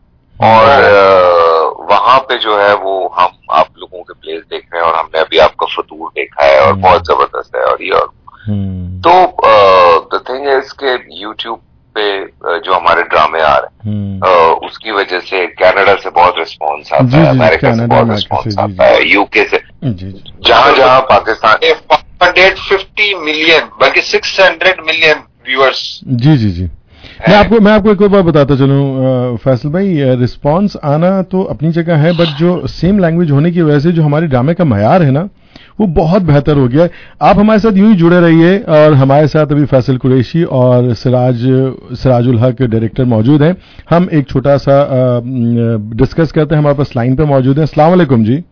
S10: और वहां पे जो है वो हम आप लोगों के प्लेस देख रहे हैं और हमने अभी आपका फतूर देखा है और बहुत जबरदस्त है। और ये और तो द थिंग है इसके यूट्यूब पे जो हमारे ड्रामे आ रहे हैं उसकी वजह से कनाडा से बहुत रिस्पॉन्स आता है, अमेरिका से बहुत रिस्पॉन्स आता है, यूके से, जहां जहां पाकिस्तान
S11: फिफ्टी मिलियन बल्कि सिक्स हंड्रेड मिलियन व्यूअर्स।
S9: जी जी जी मैं आपको मैं आपको एक और बात बताता चलूं फैसल भाई, रिस्पांस आना तो अपनी जगह है, बट जो सेम लैंग्वेज होने की वजह से जो हमारे ड्रामे का मयार है ना वो बहुत बेहतर हो गया है। आप हमारे साथ यूं ही जुड़े रहिए और हमारे साथ अभी फैसल कुरैशी और सिराज सिराजुल हक डायरेक्टर मौजूद हैं। हम एक छोटा सा डिस्कस करते हैं, हमारे पास लाइन पे मौजूद हैं। अस्सलाम वालेकुम जी।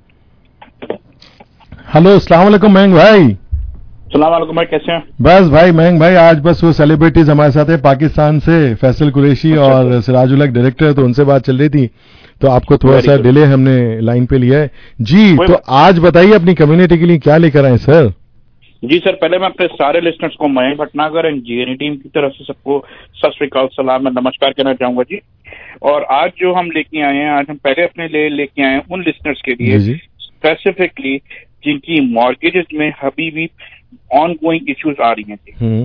S9: हेलो अस्सलाम वालेकुम महंग भाई।
S13: सलाम वालेकुम भाई, कैसे हैं?
S9: बस भाई महंग भाई, आज बस वो सेलिब्रिटीज हमारे साथ है पाकिस्तान से, फैसल कुरैशी
S13: अच्छा,
S9: और सिराजुल हक डायरेक्टर, तो उनसे बात चल रही थी तो आपको थोड़ा सा डिले हमने लाइन पे लिया है जी। तो आज बताइए अपनी कम्युनिटी के लिए क्या लेकर आए सर?
S13: जी सर, पहले मैं अपने सारे लिस्टनर्स को Mayank Bhatnagar and GNE team की तरफ से सबको सत श्री अकाल, सलाम और नमस्कार कहना चाहूंगा जी। और आज जो हम लेके आए हैं, आज हम पहले अपने लिए लेके आए हैं उन लिस्टनर्स के लिए स्पेसिफिकली जिनकी मॉर्गेजेस में अभी भी ऑन गोइंग इश्यूज आ रही हैं।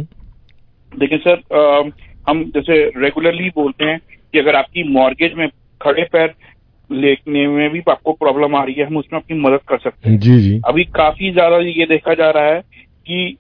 S13: देखिए सर, आ, हम जैसे रेगुलरली बोलते हैं कि अगर आपकी मॉर्गेज में खड़े पैर लेने में भी आपको प्रॉब्लम आ रही है, हम उसमें अपनी मदद कर सकते हैं।
S9: जी जी।
S13: अभी काफी ज्यादा ये देखा जा रहा है कि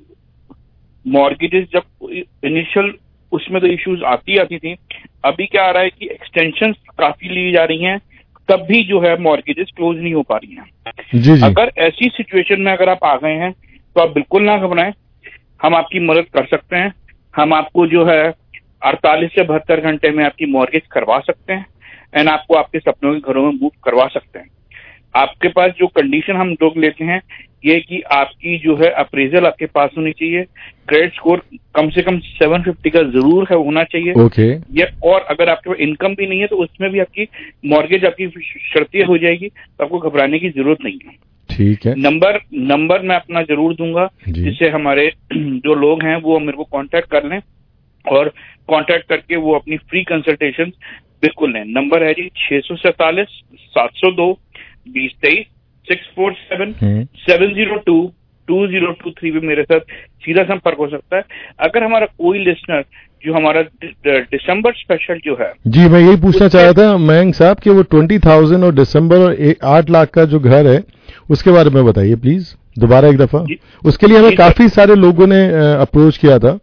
S13: मॉर्गेजेस जब इनिशियल उसमें तो इश्यूज आती आती थी, अभी क्या आ रहा है कि एक्सटेंशन काफी ली जा रही हैं, तब भी जो है मॉर्गेजेस क्लोज नहीं हो पा रही हैं।
S9: जी जी।
S13: अगर ऐसी सिचुएशन में अगर आप आ गए हैं तो आप बिल्कुल ना घबराएं, हम आपकी मदद कर सकते हैं। हम आपको जो है अड़तालीस से बहत्तर घंटे में आपकी मॉर्गेज करवा सकते हैं एंड आपको आपके सपनों के घरों में मूव करवा सकते हैं। आपके पास जो कंडीशन हम लोग लेते हैं ये कि आपकी जो है अप्रेजल आपके पास होनी चाहिए, क्रेडिट स्कोर कम से कम सात सौ पचास का जरूर है होना चाहिए।
S9: ओके।
S13: ये और अगर आपके पास इनकम भी नहीं है तो उसमें भी आपकी मॉर्गेज आपकी शर्तियां हो जाएगी, तो आपको घबराने की जरूरत नहीं है।
S9: ठीक है।
S13: नंबर नंबर मैं अपना जरूर दूंगा, जिससे हमारे जो लोग हैं वो मेरे को कांटेक्ट कर लें और कांटेक्ट करके वो अपनी फ्री कंसल्टेशन बिल्कुल लें। नंबर है जी छह सौ सैतालीस सात सौ दो बीस तेईस six four seven seven zero two two zero two three पे मेरे साथ सीधा संपर्क हो सकता है। अगर हमारा कोई लिसनर जो हमारा दिसंबर स्पेशल जो है,
S9: जी मैं यही पूछना चाह रहा था मयंक साहब कि वो ट्वेंटी थाउजेंड और दिसंबर और आठ लाख का जो घर है उसके बारे में बताइए प्लीज दोबारा एक दफा। उसके लिए हमें काफी सारे लोगों ने अप्रोच किया था।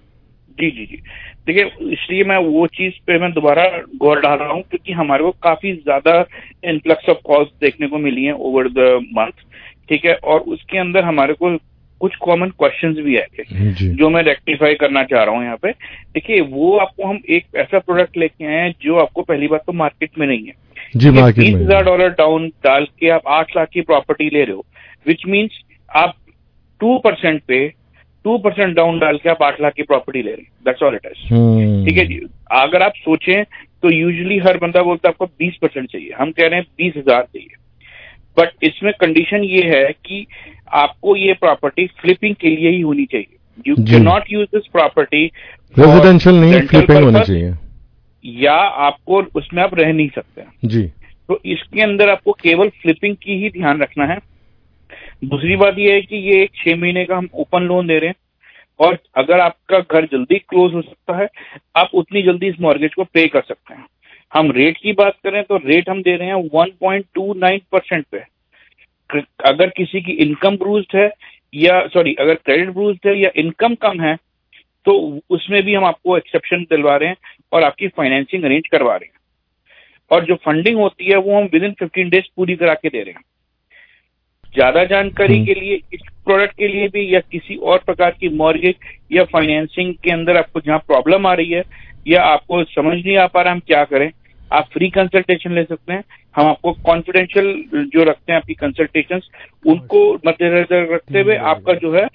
S13: जी जी जी देखिए, इसलिए मैं वो चीज पे मैं दोबारा गौर डाल रहा हूँ क्योंकि हमारे को काफी ज्यादा इन्फ्लक्स ऑफ कॉल्स देखने को मिली हैं ओवर द मंथ, ठीक है। और उसके अंदर हमारे को कुछ कॉमन क्वेश्चंस भी आए थे जो मैं रेक्टिफाई करना चाह रहा हूँ यहाँ पे। देखिए, वो आपको हम एक ऐसा प्रोडक्ट लेके आए हैं जो आपको पहली बात तो मार्केट में नहीं है
S9: जी। मार्केट
S13: में बीस हजार डॉलर डाउन डाल के आप आठ लाख की प्रॉपर्टी ले रहे हो, विच मीन्स आप टू परसेंट पे टू परसेंट डाउन डाल के आप आठ लाख की प्रॉपर्टी ले रहे हैं। दैट्स ऑल इट इज, ठीक है जी। अगर आप सोचें तो यूजुअली हर बंदा बोलता है आपको बीस परसेंट चाहिए, हम कह रहे हैं बीस हजार चाहिए। बट इसमें कंडीशन ये है कि आपको ये प्रॉपर्टी फ्लिपिंग के लिए ही होनी चाहिए। You can not use this property
S9: residential नहीं, फ्लिपिंग होनी चाहिए,
S13: या आपको उसमें आप रह नहीं सकते
S9: जी।
S13: तो इसके अंदर आपको केवल फ्लिपिंग की ही ध्यान रखना है। दूसरी बात यह है कि ये एक छह महीने का हम ओपन लोन दे रहे हैं और अगर आपका घर जल्दी क्लोज हो सकता है आप उतनी जल्दी इस मॉर्गेज को पे कर सकते हैं। हम रेट की बात करें तो रेट हम दे रहे हैं one point two nine percent पे। अगर किसी की इनकम ब्रूज्ड है या सॉरी अगर क्रेडिट ब्रूज्ड है या इनकम कम है तो उसमें भी हम आपको एक्सेप्शन दिलवा रहे हैं और आपकी फाइनेंसिंग अरेंज करवा रहे हैं। और जो फंडिंग होती है वो हम विद इन फिफ्टीन डेज पूरी करा के दे रहे हैं। ज्यादा जानकारी के लिए इस प्रोडक्ट के लिए भी या किसी और प्रकार की मॉर्गेज या फाइनेंसिंग के अंदर आपको जहां प्रॉब्लम आ रही है या आपको समझ नहीं आ पा रहा हम क्या करें, आप फ्री कंसल्टेशन ले सकते हैं। हम आपको कॉन्फिडेंशियल जो रखते हैं आपकी कंसल्टेशंस उनको मद्देनजर रखते हुए आपका जो है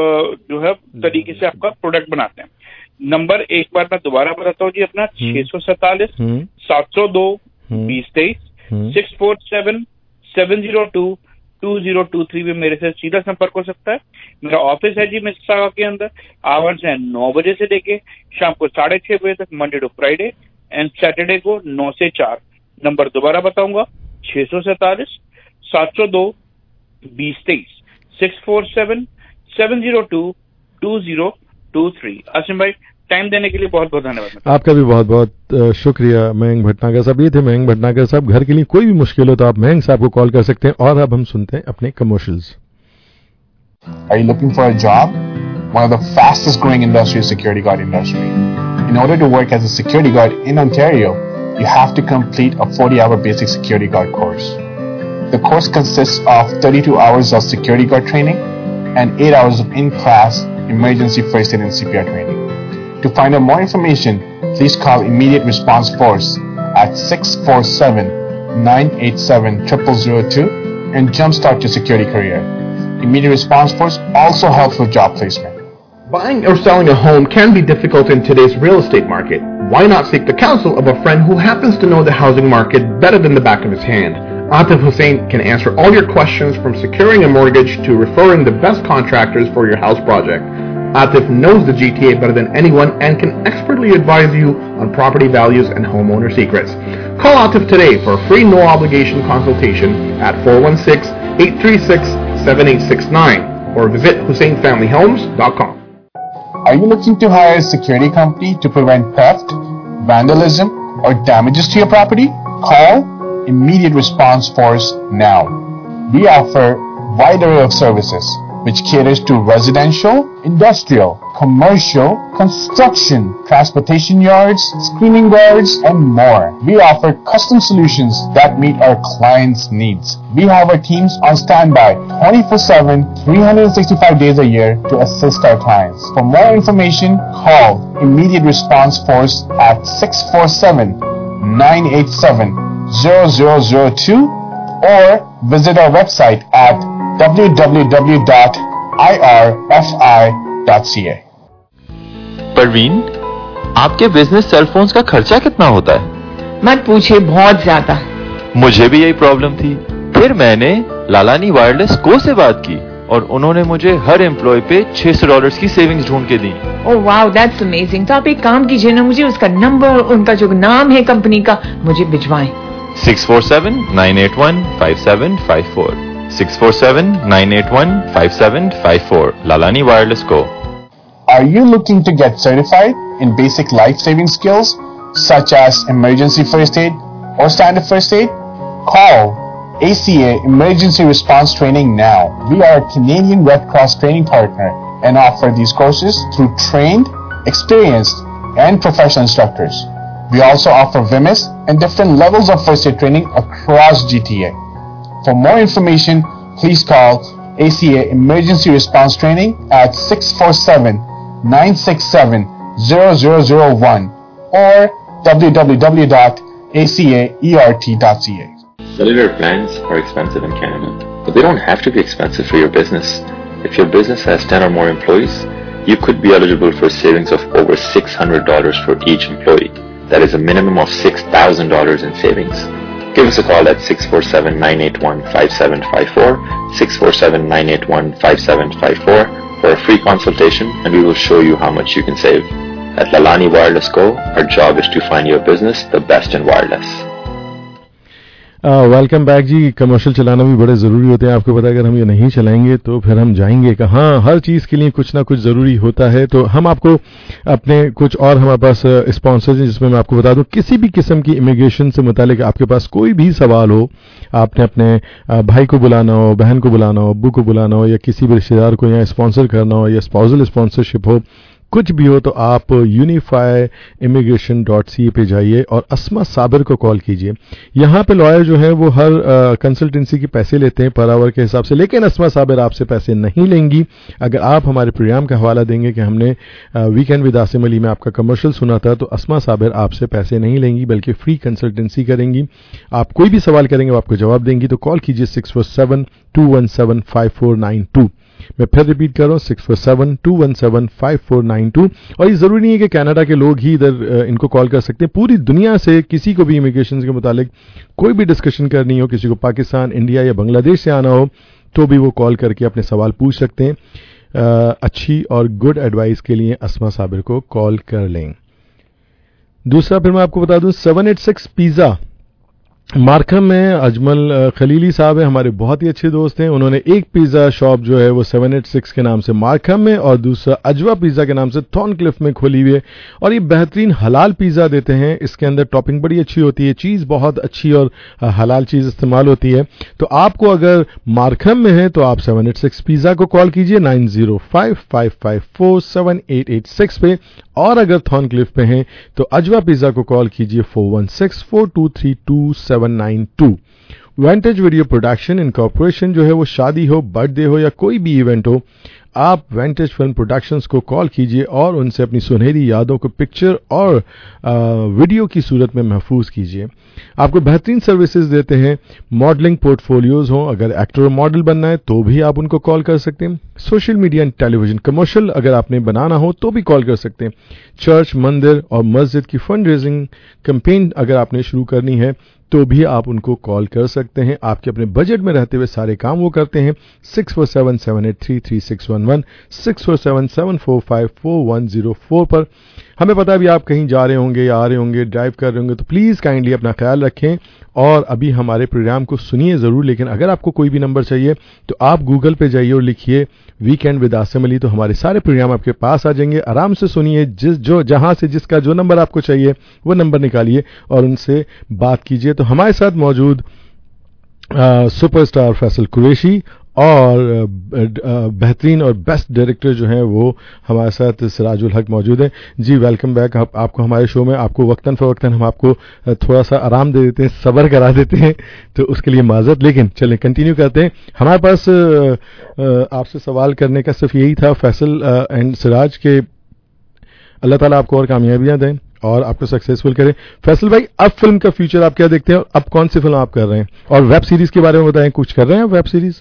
S13: जो है तरीके से आपका प्रोडक्ट बनाते हैं। नंबर एक बार मैं दोबारा बताता हूँ जी अपना छह सौ सैतालीस सात सौ दो बीस तेईस six four seven seven zero two two zero two three में मेरे से सीधा संपर्क हो सकता है। मेरा ऑफिस है जी मिसिसागा के अंदर, आवर्स है नौ बजे से लेके शाम को साढ़े छह बजे तक, Monday to Friday and Saturday को नौ से चार। नंबर दोबारा बताऊंगा छह सौ सैतालीस सात सौ दो बीस तेईस six four seven seven zero two two zero two three. Asim भाई टाइम देने के लिए बहुत बहुत धन्यवाद।
S9: आपका भी बहुत बहुत शुक्रिया मयंक भटनागर साहब। ये थे मयंक भटनागर साहब। घर के लिए कोई भी मुश्किल हो तो आप मयंक साहब को कॉल कर सकते हैं। और अब हम सुनते हैं अपने commercials.
S2: Are you looking for a job? One of the fastest growing industry is security guard industry. In order to work as a security guard in Ontario, you have to complete a forty hour basic security guard course. The course consists of thirty-two hours of security guard training and eight hours of in-class emergency first aid and C P R training. To find out more information, please call Immediate Response Force at six four seven, nine eight seven, zero zero zero two and jumpstart your security career. Immediate Response Force also helps with job placement.
S3: Buying or selling a home can be difficult in today's real estate market. Why not seek the counsel of a friend who happens to know the housing market better than the back of his hand? Atif Hussain can answer all your questions from securing a mortgage to referring the best contractors for your house project. Atif knows the G T A better than anyone and can expertly advise you on property values and homeowner secrets. Call Atif today for a free no obligation consultation at four one six, eight three six, seven eight six nine or visit hussain family homes dot com.
S2: Are you looking to hire a security company to prevent theft, vandalism, or damages to your property? Call Immediate Response Force now. We offer a wide array of services which caters to residential, industrial, commercial, construction, transportation yards, screening guards, and more. We offer custom solutions that meet our clients' needs. We have our teams on standby twenty-four seven, three hundred sixty-five days a year to assist our clients. For more information, call Immediate Response Force at six four seven, nine eight seven, zero zero zero two or visit our website at w w w dot i r f i dot c a.
S4: Parveen, आपके business cell phones का खर्चा कितना होता है?
S5: मत पूछिए, बहुत ज्यादा।
S4: मुझे भी यही प्रॉब्लम थी। फिर मैंने लालानी वायरलेस को से बात की और उन्होंने मुझे हर एम्प्लॉय पे छह सौ डॉलर्स की सेविंग्स ढूंढ के दी।
S5: Oh wow, that's amazing. तो आप एक काम कीजिए ना, मुझे उसका नंबर, उनका जो नाम है कंपनी का, मुझे भिजवाएं।
S4: Six four seven, nine eight one, five seven five four six four seven, nine eight one, five seven five four Lalani Wireless Co.
S2: Are you looking to get certified in basic life-saving skills such as emergency first aid or standard first aid? Call A C A Emergency Response Training now. We are a Canadian Red Cross training partner and offer these courses through trained, experienced, and professional instructors. We also offer V I M I S and different levels of first aid training across G T A. For more information, please call A C A Emergency Response Training at six four seven, nine six seven, zero zero zero one or w w w dot a c a e r t dot c a.
S6: Cellular plans are expensive in Canada, but they don't have to be expensive for your business. If your business has ten or more employees, you could be eligible for savings of over six hundred dollars for each employee. That is a minimum of six thousand dollars in savings. Give us a call at six four seven, nine eight one, five seven five four, six four seven, nine eight one, five seven five four for a free consultation and we will show you how much you can save. At Lalani Wireless Co, our job is to find your business the best in wireless.
S9: Welcome back जी। Commercial चलाना भी बड़े ज़रूरी होते हैं। आपको पता है अगर हम ये नहीं चलाएंगे तो फिर हम जाएंगे कहाँ। हर चीज़ के लिए कुछ ना कुछ ज़रूरी होता है। तो हम आपको अपने कुछ और हमारे पास स्पॉन्सर्स हैं जिसमें मैं आपको बता दूं, किसी भी किस्म की इमिग्रेशन से मुतालिक आपके पास कोई भी सवाल हो, आपने अपने भाई को बुलाना हो, बहन को बुलाना हो, अब्बू को बुलाना हो या किसी भी रिश्तेदार को यहाँ स्पॉन्सर करना हो या स्पाउसल स्पॉन्सरशिप हो, कुछ भी हो तो आप unify immigration dot C A पे जाइए और अस्मा साबिर को कॉल कीजिए। यहाँ पे लॉयर जो है वो हर कंसल्टेंसी के पैसे लेते हैं पर आवर के हिसाब से, लेकिन अस्मा साबिर आपसे पैसे नहीं लेंगी। अगर आप हमारे प्रोग्राम का हवाला देंगे कि हमने वीकेंड विद आसिम अली में आपका कमर्शियल सुना था, तो अस्मा साबिर आपसे पैसे नहीं लेंगी बल्कि फ्री कंसल्टेंसी करेंगी। आप कोई भी सवाल करेंगे वो आपको जवाब देंगी। तो कॉल कीजिए six four seven two one seven five four nine two. मैं फिर रिपीट कर रहा हूँ, six four seven two one seven five four nine two. और ये जरूरी नहीं है कि कनाडा के लोग ही इधर इनको कॉल कर सकते हैं। पूरी दुनिया से किसी को भी इमिग्रेशन के मुतालिक कोई भी डिस्कशन करनी हो, किसी को पाकिस्तान, इंडिया या बांग्लादेश से आना हो, तो भी वो कॉल करके अपने सवाल पूछ सकते हैं। आ, अच्छी और गुड एडवाइस के लिए अस्मा साबिर को कॉल कर लें। दूसरा फिर मैं आपको बता दूं, seven eight six pizza Markham में अजमल खलीली साहब है, हमारे बहुत ही अच्छे दोस्त हैं। उन्होंने एक पिज़्ज़ा शॉप जो है वो सेवन एट सिक्स के नाम से मार्कम में और दूसरा अजवा पिज़्ज़ा के नाम से थॉर्नक्लिफ में खोली हुई है। और ये बेहतरीन हलाल पिज़्ज़ा देते हैं। इसके अंदर टॉपिंग बड़ी अच्छी होती है, चीज़ बहुत अच्छी और हलाल चीज़ इस्तेमाल होती है। तो आपको अगर मार्कम में है तो आप सेवन एट सिक्स पिज़्ज़ा को कॉल कीजिए nine zero five five five four seven eight eight six पे, और अगर थॉर्नक्लिफ पे हैं तो अजवा पिज़्ज़ा को कॉल कीजिए four one six four two three two seven nine two. Vantage video production incorporation जो है वो शादी हो, बर्थडे हो या कोई भी इवेंट हो, आप वेंटेज फिल्म प्रोडक्शंस को कॉल कीजिए और उनसे अपनी सुनहरी यादों को पिक्चर और आ, वीडियो की सूरत में महफूज कीजिए। आपको बेहतरीन सर्विसेज देते हैं। मॉडलिंग पोर्टफोलियोज हो, अगर एक्टर और मॉडल बनना है तो भी आप उनको कॉल कर सकते हैं। Social media and television commercial अगर आपने बनाना हो तो भी कॉल कर सकते हैं। चर्च, मंदिर और मस्जिद की फंड रेजिंग कैंपेन अगर आपने शुरू करनी है तो भी आप उनको कॉल कर सकते हैं। आपके अपने बजट में रहते हुए सारे काम वो करते हैं। Six four seven seven eight three three six one one, six four seven seven four five four one zero four पर। हमें पता है अभी आप कहीं जा रहे होंगे या आ रहे होंगे, ड्राइव कर रहे होंगे, तो प्लीज़ काइंडली अपना ख्याल रखें और अभी हमारे प्रोग्राम को सुनिए ज़रूर। लेकिन अगर आपको कोई भी नंबर चाहिए तो आप गूगल पे जाइए और लिखिए वीकेंड विद आसिम अली, तो हमारे सारे प्रोग्राम आपके पास आ जाएंगे। आराम से सुनिए, जिस जो जहां से जिसका जो नंबर आपको चाहिए वो नंबर निकालिए और उनसे बात कीजिए। तो हमारे साथ मौजूद सुपरस्टार फैसल कुरैशी और बेहतरीन और बेस्ट डायरेक्टर जो हैं वो हमारे साथ सिराजुल हक मौजूद हैं। जी वेलकम बैक आप, आपको हमारे शो में। आपको वक्तन फ़वक्तन हम आपको थोड़ा सा आराम दे देते हैं, सब्र करा देते हैं, तो उसके लिए माजरत। लेकिन चलें कंटिन्यू करते हैं। हमारे पास आपसे सवाल करने का सिर्फ यही था फैसल एंड सिराज के, अल्लाह ताला आपको और कामयाबियां दें और आपको सक्सेसफुल करें। फैसल भाई, अब फिल्म का फ्यूचर आप क्या देखते हैं और अब कौन सी फिल्म आप कर रहे हैं? और वेब सीरीज के बारे में बताएं, कुछ कर रहे हैं वेब सीरीज?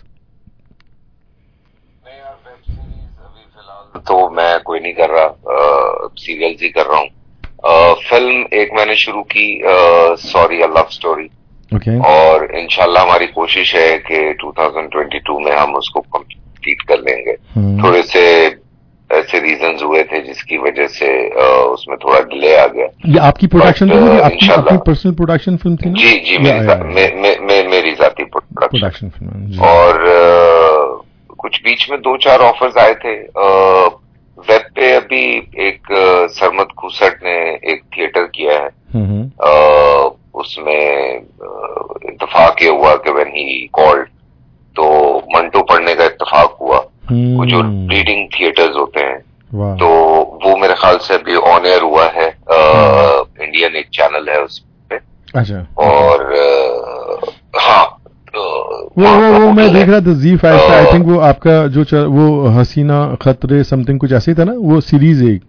S10: तो मैं कोई नहीं कर रहा, सीरियल्स ही कर रहा हूँ। फिल्म एक मैंने शुरू की, sorry a love story,
S9: okay.
S10: और इंशाल्लाह हमारी कोशिश है कि टू थाउजेंड ट्वेंटी टू में हम उसको कंप्लीट कर लेंगे। hmm. थोड़े से ऐसे रीजंस हुए थे जिसकी वजह से uh, उसमें थोड़ा डिले आ गया।
S9: ये आपकी प्रोडक्शन थी? uh, आपकी, आपकी पर्सनल प्रोडक्शन फिल्म थी ना?
S10: जी जी, मेरी, या, या, मे, मे, मे, मेरी जाती प्रोडक्शन
S9: फिल्म।
S10: और uh, कुछ बीच में दो चार ऑफर्स आए थे। वेब पे अभी एक सरमद खुसट ने एक थिएटर किया है, आ, उसमें इत्तेफाक ये हुआ कि व्हेन ही कॉल्ड तो मंटो पढ़ने का इत्तेफाक हुआ। वो जो रीडिंग थिएटर्स होते हैं, तो वो मेरे ख्याल से अभी ऑन एयर हुआ है। आ, इंडियन एक चैनल है उस पे।
S9: अच्छा।
S10: और आ, हाँ
S9: वो वो वो मैं देख रहा था जी फाइव पे, आई थिंक वो आपका जो चल, वो हसीना खतरे समथिंग कुछ ऐसे ही था ना, वो सीरीज एक?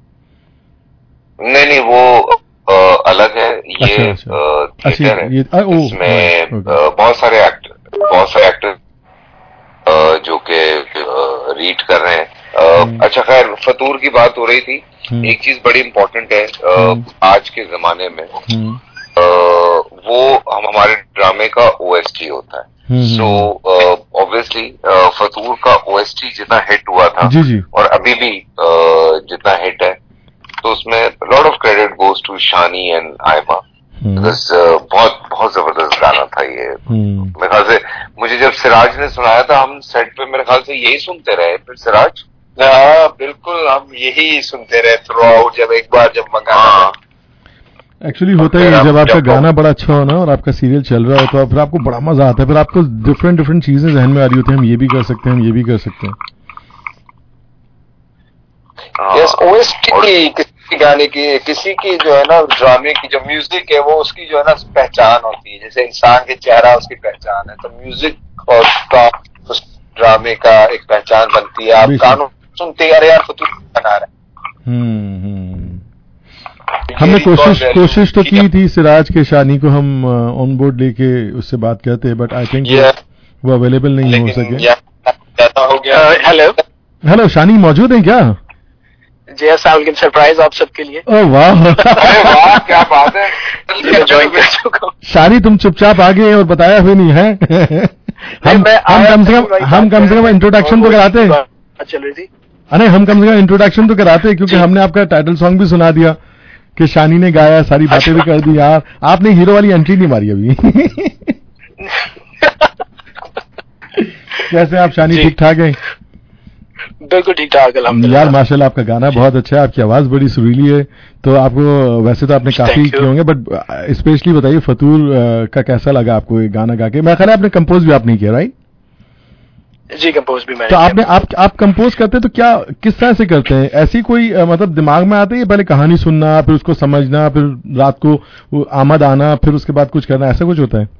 S10: नहीं नहीं, वो आ, अलग है। ये
S9: अच्छा, अच्छा।
S10: थिएटर है,
S9: ये, आ, ओ,
S10: इसमें बहुत सारे एक्टर बहुत सारे एक्टर जो के रीड कर रहे हैं। अच्छा खैर, फतूर की बात हो रही थी। एक चीज बड़ी इम्पोर्टेंट है आज के जमाने में, वो हम हमारे ड्रामे का ओएसटी होता है। सो ऑब्वियसली फतूर का ओएसटी जितना हिट हुआ था
S9: जी जी,
S10: और अभी भी uh, जितना हिट है, तो उसमें lot of credit goes to Shani and Ayma, because बहुत बहुत जबरदस्त गाना था ये। मेरे ख्याल से मुझे जब सिराज ने सुनाया था, हम सेट पे मेरे ख्याल से यही सुनते रहे। फिर सिराज,
S11: हाँ बिल्कुल, हम यही सुनते रहे थ्रू आउट। जब एक बार जब मंगाना,
S9: एक्चुअली होता है जब आपका गाना बड़ा अच्छा हो ना और आपका सीरियल चल रहा हो तो फिर आपको बड़ा मजा आता है, फिर आपको डिफरेंट डिफरेंट चीजें जहन में आ रही होती हैं, हम ये भी कर सकते हैं, हम ये भी कर सकते हैं।
S11: यस ओएसटी की किसी गाने की, किसी की जो है ना ड्रामे की जो म्यूजिक है वो उसकी जो है ना पहचान होती है। जैसे इंसान के चेहरा उसकी पहचान है, तो म्यूजिक और का उस ड्रामे का एक पहचान बनती है। आप गानों सुनते अरे यार फतूर बना रहे हैं।
S9: हमने कोशिश कोशिश तो की थी सिराज के शानी को हम ऑन बोर्ड लेके उससे बात करते, बट आई थिंक वो अवेलेबल नहीं हो सके।
S11: हो गया। हेलो
S9: हेलो, शानी मौजूद है क्या?
S14: जी लेकिन सरप्राइज आप सबके लिए।
S9: ओह वाह
S11: वाह क्या बात है।
S14: ज्वाइन कर चुका हूं।
S9: शानी तुम चुपचाप आ गए और बताया हुए नहीं है। हम हम कम से कम हम कम से कम इंट्रोडक्शन तो कराते हैं।
S14: चल रही थी
S9: अरे हम कम से कम इंट्रोडक्शन तो कराते हैं, क्योंकि हमने आपका टाइटल सॉन्ग भी सुना दिया कि शानी ने गाया, सारी बातें भी कर दी। यार आपने हीरो वाली एंट्री नहीं मारी अभी। कैसे आप शानी, ठीक ठाक है?
S14: बिल्कुल ठीक ठाक अल्हम्दुलिल्लाह।
S9: यार माशाल्लाह आपका गाना बहुत अच्छा है, आपकी आवाज बड़ी सुरीली है। तो आपको वैसे तो आपने काफी किए होंगे, बट स्पेशली बताइए फतूर का कैसा लगा आपको ये गाना गा के? मैं ख्याल है आपने कंपोज भी आपने किया, राइट?
S14: जी कंपोज भी मैंने।
S9: तो आपने आप आप कंपोज करते हैं तो क्या किस तरह से करते हैं? ऐसी कोई मतलब दिमाग में आती है, पहले कहानी सुनना, फिर उसको समझना, फिर रात को आमद आना, फिर उसके बाद कुछ करना, ऐसा कुछ होता है?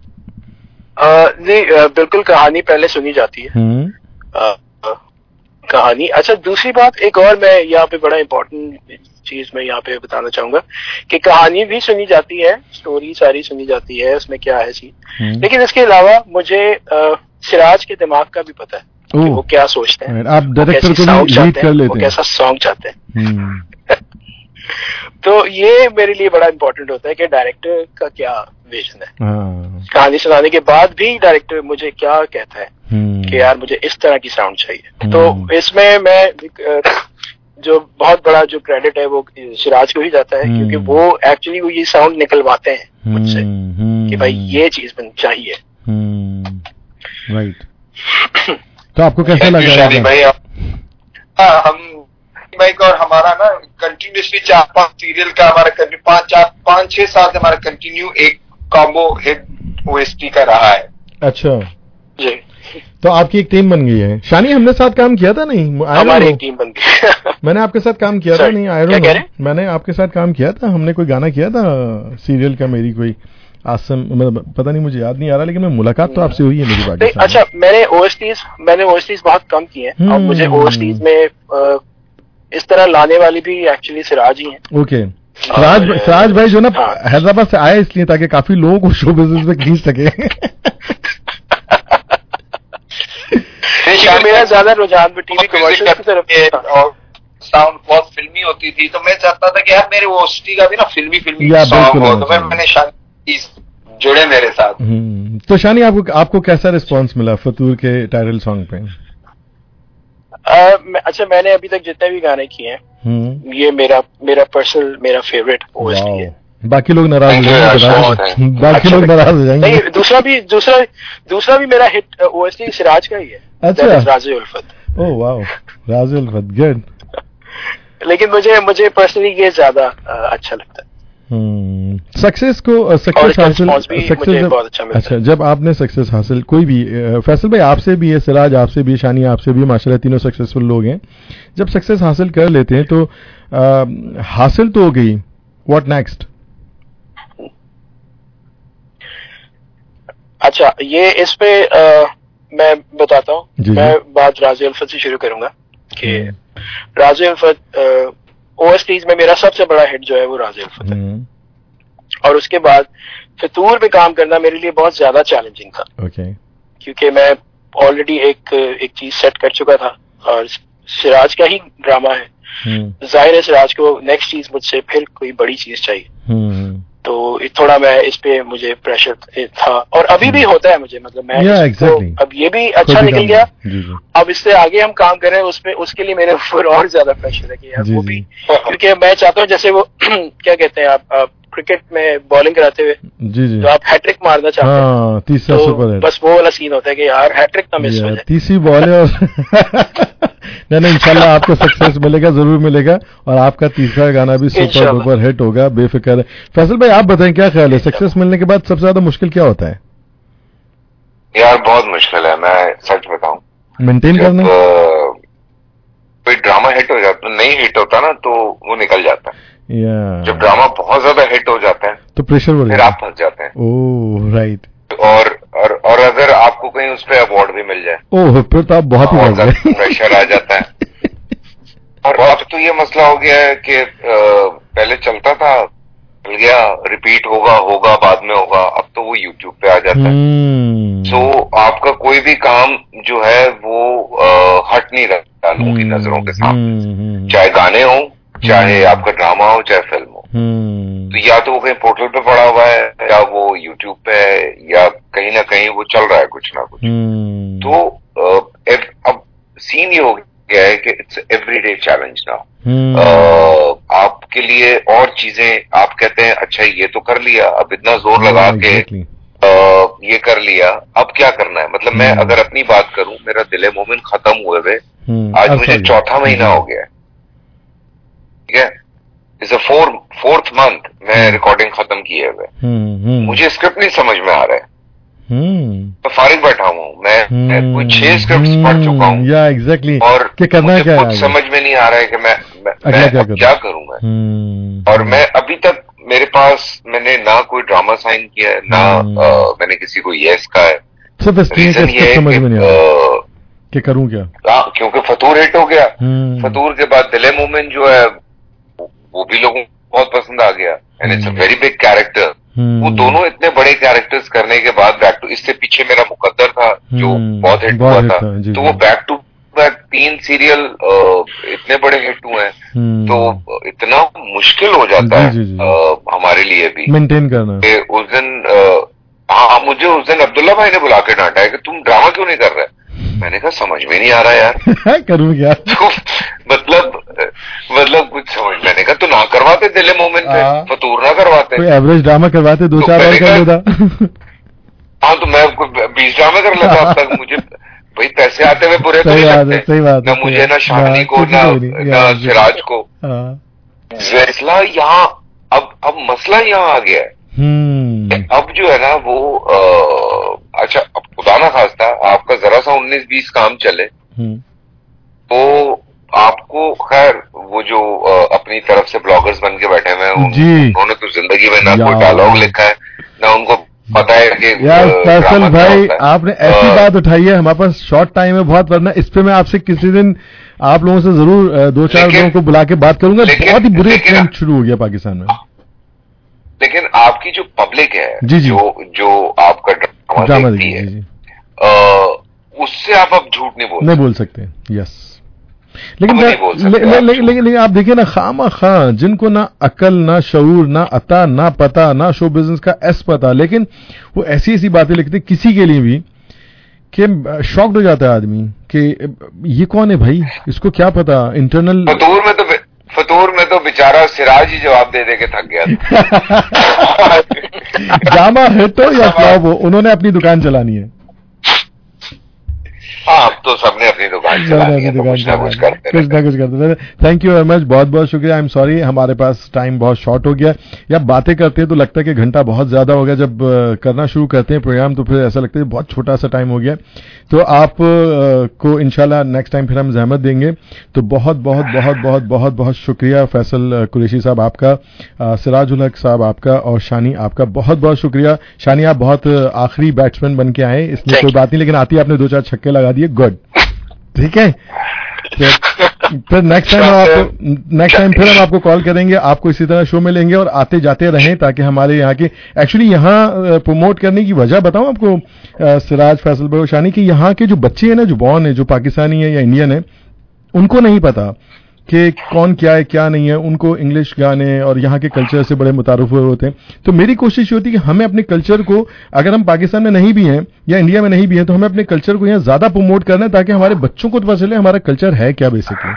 S14: नहीं बिल्कुल, कहानी पहले सुनी जाती है। कहानी। अच्छा दूसरी बात एक और मैं यहाँ पे बड़ा इम्पोर्टेंट चीज मैं यहाँ पे बताना चाहूंगा कि कहानी भी सुनी जाती है, स्टोरी सारी सुनी जाती है, उसमें क्या है चीज। लेकिन इसके अलावा मुझे आ, सिराज के दिमाग का भी पता है कि वो क्या सोचते हैं,
S9: आप डायरेक्टर को भी लीड कर लेते हैं,
S14: वो कैसा सॉन्ग चाहते हैं। तो ये मेरे लिए बड़ा इम्पोर्टेंट होता है कि डायरेक्टर का क्या विजन है। कहानी सुनाने के बाद भी डायरेक्टर मुझे क्या कहता है कि यार मुझे इस तरह की साउंड चाहिए। तो इसमें मैं जो बहुत बड़ा जो क्रेडिट है वो सिराज को ही जाता है, क्योंकि वो एक्चुअली वो ये साउंड निकलवाते हैं मुझसे कि भाई ये चीज बन चाहिए।
S9: राइट। तो आपको कैसा लगा
S11: भाई? हाँ हम माइक और हमारा ना कंटिन्यूसली चार पांच सीरियल का हमारा पांच चार पांच छह साल हमारा कंटिन्यू एक कॉम्बो हिट ओएसटी का रहा है।
S9: अच्छा
S14: जी।
S9: तो आपकी एक टीम बन गई है। शानी हमने साथ काम किया था नहीं?
S14: हमारी टीम बन गई।
S9: मैंने आपके साथ काम किया था नहीं? आई डोंट नो, मैंने आपके साथ काम किया था, हमने कोई गाना किया था सीरियल का, मेरी कोई आसम मतलब पता नहीं, मुझे याद नहीं आ रहा, लेकिन मैं मुलाकात तो आपसे हुई है मेरी बात।
S14: अच्छा मैंने ओएसटीज मैंने ओएसटीज बहुत कम किए हैं और मुझे ओएसटीज में आ, इस तरह लाने वाली भी एक्चुअली सिराज ही हैं।
S9: ओके। सिराज सिराज भाई जो ना हैदराबाद से आए इसलिए ताकि काफी लोगों को शो बिजनेस में खींच सके।
S14: मेरा ज्यादा रुझान भी टीवी कमर्शियल की तरफ
S11: और साउंड बहुत फिल्मी होती थी, तो मैं चाहता था कि यार मेरे ओएसटी का भी ना फिल्मी फिल्मी सॉन्ग हो, तो फिर मैंने शानी जुड़े मेरे साथ।
S9: तो शानी आपको आपको कैसा रिस्पांस मिला फतूर के टाइटल सॉन्ग पे?
S14: Uh, अच्छा मैंने अभी तक जितने भी गाने किए हैं ये मेरा मेरा पर्सनल मेरा फेवरेट ओएसटी है।
S9: बाकी लोग नाराज हो जाएंगे, बाकी लोग नाराज हो जाएंगे।
S14: नहीं दूसरा भी दूसरा दूसरा भी मेरा हिट ओएसटी सिराज का ही है।
S9: अच्छा
S14: राज़ी उल्फत।
S9: ओह वाओ, राज़ी उल्फत, गुड।
S14: लेकिन मुझे मुझे पर्सनली ये ज्यादा अच्छा लगता है।
S9: सक्सेस को सक्सेस हासिल सक्सेस जब अच्छा, अच्छा जब आपने सक्सेस हासिल कोई भी फैसल भाई आपसे भी है, सिराज आपसे भी, शानी आपसे भी, माशाल्लाह तीनों सक्सेसफुल लोग हैं। जब सक्सेस हासिल कर लेते हैं तो आ, हासिल तो हो गई, व्हाट नेक्स्ट?
S14: अच्छा ये इस पे आ, मैं बताता हूँ। मैं बात राज़ी उल्फत से शुरू करूंगा कि राज़ी उल्फत ओएसटीज में मेरा सबसे बड़ा हिट जो है वो राज़ी उल्फत है। और उसके बाद फितूर पे काम करना मेरे लिए बहुत ज्यादा चैलेंजिंग था।
S9: okay.
S14: क्योंकि मैं ऑलरेडी एक एक चीज सेट कर चुका था और सिराज का ही ड्रामा है। जाहिर है सिराज को नेक्स्ट चीज मुझसे फिर कोई बड़ी चीज चाहिए, तो थोड़ा मैं इस पे मुझे प्रेशर था और अभी भी होता है मुझे, मतलब मैं
S9: yeah, exactly.
S14: तो अब ये भी अच्छा निकल गया। अब इससे आगे हम काम कर रहे हैं उसपे, उसके लिए मेरे ऊपर और ज्यादा प्रेशर है कि यार वो भी, क्योंकि मैं चाहता हूँ जैसे वो क्या कहते हैं आप, आप क्रिकेट में बॉलिंग कराते हुए
S9: जी जी
S14: तो आप हैट्रिक मारना चाहते हैं,
S9: हाँ, तीसरा
S14: तो
S9: सुपर है।
S14: बस वो वाला सीन होता है कि यार हैट्रिक ना मिस हो जाए,
S9: तीसरी बॉल है और नहीं नहीं इंशाल्लाह आपको सक्सेस मिलेगा, जरूर मिलेगा और आपका तीसरा गाना भी सुपर डुपर हिट होगा, बेफिक्र है। फैसल भाई आप बताएं क्या ख्याल है, सक्सेस मिलने के बाद सबसे ज्यादा मुश्किल क्या होता है?
S10: यार बहुत मुश्किल है, मैं सच बताऊं,
S9: मेंटेन करना।
S10: कोई ड्रामा हिट हो जाता, नहीं हिट होता ना तो वो निकल जाता है।
S9: yeah.
S10: जब ड्रामा बहुत ज्यादा हिट हो जाता है
S9: तो प्रेशर बढ़
S10: फिर आप फंस जाते हैं।
S9: Oh right.
S10: और और और अगर आपको कहीं उस पर अवार्ड भी मिल जाए
S9: ओह फिर तो आप बहुत ही
S10: ज्यादा प्रेशर आ जाता है। और अब तो ये मसला हो गया है कि पहले चलता था, चल गया, रिपीट होगा होगा बाद में होगा, अब तो वो यूट्यूब पे आ जाता है। सो so, आपका कोई भी काम जो है वो आ, हट नहीं रहा लोगों की नजरों के सामने, चाहे गाने हो, चाहे आपका ड्रामा हो, चाहे फिल्म हो। तो या तो वो कहीं पोर्टल पे पड़ा हुआ है, या वो यूट्यूब पे है, या कहीं ना कहीं वो चल रहा है कुछ ना कुछ। तो आ, अब सीन ये हो गया है कि इट्स एवरीडे चैलेंज नाउ। आपके लिए और चीजें आप कहते हैं अच्छा ये तो कर लिया, अब इतना जोर लगा के आ, ये कर लिया, अब क्या करना है। मतलब मैं अगर अपनी बात करूं, मेरा दिले मोमिन खत्म हुए हुए आज मुझे चौथा महीना हो गया है, ठीक है, it's a four fourth month मैं रिकॉर्डिंग खत्म किए हुए। मुझे स्क्रिप्ट नहीं समझ में आ रहा है, मैं फारिग बैठा हूँ, मैं, मैं कोई छह स्क्रिप्ट पढ़ चुका हूँ।
S9: या एग्जैक्टली
S10: और
S9: क्या करना क्या
S10: कुछ समझ में नहीं आ रहा है कि मैं मैं, मैं क्या, क्या करूँ मैं। और मैं अभी तक मेरे पास मैंने ना कोई ड्रामा साइन किया है, ना आ, मैंने किसी को यस कहा है।
S9: रीजन ये समझ में नहीं आ रहा कि करूँ क्या,
S10: आ, क्योंकि फतूर हिट हो गया। फतूर के बाद दिले मोमिन जो है वो भी लोगों को बहुत पसंद आ गया, and it's a very big character. वो दोनों इतने बड़े कैरेक्टर्स करने के बाद बैक टू, इससे पीछे मेरा मुकद्दर था जो बहुत हिट हुआ था, तो वो बैक टू बैक तीन सीरियल इतने बड़े हिट हुए हैं, तो इतना मुश्किल हो जाता है हमारे लिए भी
S9: मेंटेन करना।
S10: उस दिन हाँ मुझे उस दिन अब्दुल्ला भाई ने बुला के डांटा है कि तुम ड्रामा क्यों नहीं कर रहे। मैंने कहा समझ में नहीं आ रहा यार
S9: करूँ क्या।
S10: तो मतलब मतलब कुछ समझ, मैंने कहा तो ना करवाते दिले मोमिन पे, फतूर ना करवाते,
S9: कोई एवरेज ड्रामा करवाते, दो चार और कर लेता।
S10: हाँ तो मैं बीस ड्रामे कर लेता अब तक। मुझे भाई पैसे आते हुए बुरे तो नहीं लगते,
S9: सही बात
S10: ना मुझे, ना शाहनी को, ना ना सिराज को। मसला यहाँ अब अब मसला यहाँ आ गया है। अब जो है ना वो आ, अच्छा अब खुदा ना खास्ता आपका जरा सा उन्नीस बीस काम चले तो आपको, खैर वो जो आ, अपनी तरफ से ब्लॉगर्स बन के बैठे हुए हैं उन्होंने तो जिंदगी में ना कोई डायलॉग लिखा है, ना उनको पता है कि
S9: यार फैसल भाई आपने ऐसी बात उठाई है, हमारे पास शॉर्ट टाइम है बहुत, वरना इस पे मैं आपसे किसी दिन आप लोगों से जरूर दो चार लोगों को बुला के बात करूंगा। बहुत ही बुरे ट्रेंड शुरू हो गया पाकिस्तान में।
S10: लेकिन आपकी जो पब्लिक है,
S9: जी जी,
S10: जो जो आपका ड्रामा देखती है, जी, आ, उससे आप अब झूठ नहीं बोल
S9: नहीं बोल सकते। यस लेकिन लेकिन ले, ले, आप देखिए ना, खामा खां जिनको ना अकल, ना शऊर, ना अता, ना पता, ना शो बिजनेस का एस पता, लेकिन वो ऐसी ऐसी बातें लिखते किसी के लिए भी कि शॉक्ड हो जाता है आदमी कि ये कौन है भाई, इसको क्या पता। इंटरनल
S10: फतूर में तो फतूर में तो बेचारा सिराज ही जवाब दे दे के थक गया।
S9: ड्रामा हिट हो या फ्लॉप हो, उन्होंने अपनी दुकान चलानी है।
S10: हाँ अब तो सबने अपनी दुकान चलानी है, तो कुछ ना कुछ करते
S9: कुछ ना कुछ करते। थैंक यू वेरी मच, बहुत बहुत शुक्रिया। आई एम सॉरी हमारे पास टाइम बहुत शॉर्ट हो गया। या बातें करते हैं तो लगता है कि घंटा बहुत ज्यादा हो गया, जब करना शुरू करते हैं प्रोग्राम तो फिर ऐसा लगता है बहुत छोटा सा टाइम हो गया। तो आप को इंशाल्लाह नेक्स्ट टाइम फिर हम जहमत देंगे। तो बहुत बहुत बहुत बहुत बहुत बहुत शुक्रिया फैसल कुरैशी साहब आपका, सिराजुल हक साहब आपका, और शानी आपका बहुत बहुत शुक्रिया। शानी आप बहुत आखिरी बैट्समैन बन के आए, इसमें कोई बात नहीं, लेकिन आती आपने दो चार छक्के लगा दिए, गुड, ठीक है। फिर नेक्स्ट टाइम आप नेक्स्ट टाइम फिर हम आपको कॉल करेंगे, आपको इसी तरह शो में लेंगे और आते जाते रहें, ताकि हमारे यहाँ के एक्चुअली यहाँ प्रमोट करने की वजह बताऊं आपको सिराज, फैसल भाई, शानी, कि यहाँ के जो बच्चे हैं ना, जो बॉर्न है, जो पाकिस्तानी है या इंडियन है, उनको नहीं पता कि कौन क्या है क्या नहीं है। उनको इंग्लिश गाने और यहाँ के कल्चर से बड़े मुतारुफ हुए होते हैं। तो मेरी कोशिश होती है कि हमें अपने कल्चर को, अगर हम पाकिस्तान में नहीं भी हैं या इंडिया में नहीं भी हैं, तो हमें अपने कल्चर को यहाँ ज्यादा प्रमोट करना है, ताकि हमारे बच्चों को तो पता चले हमारा कल्चर है क्या बेसिकली।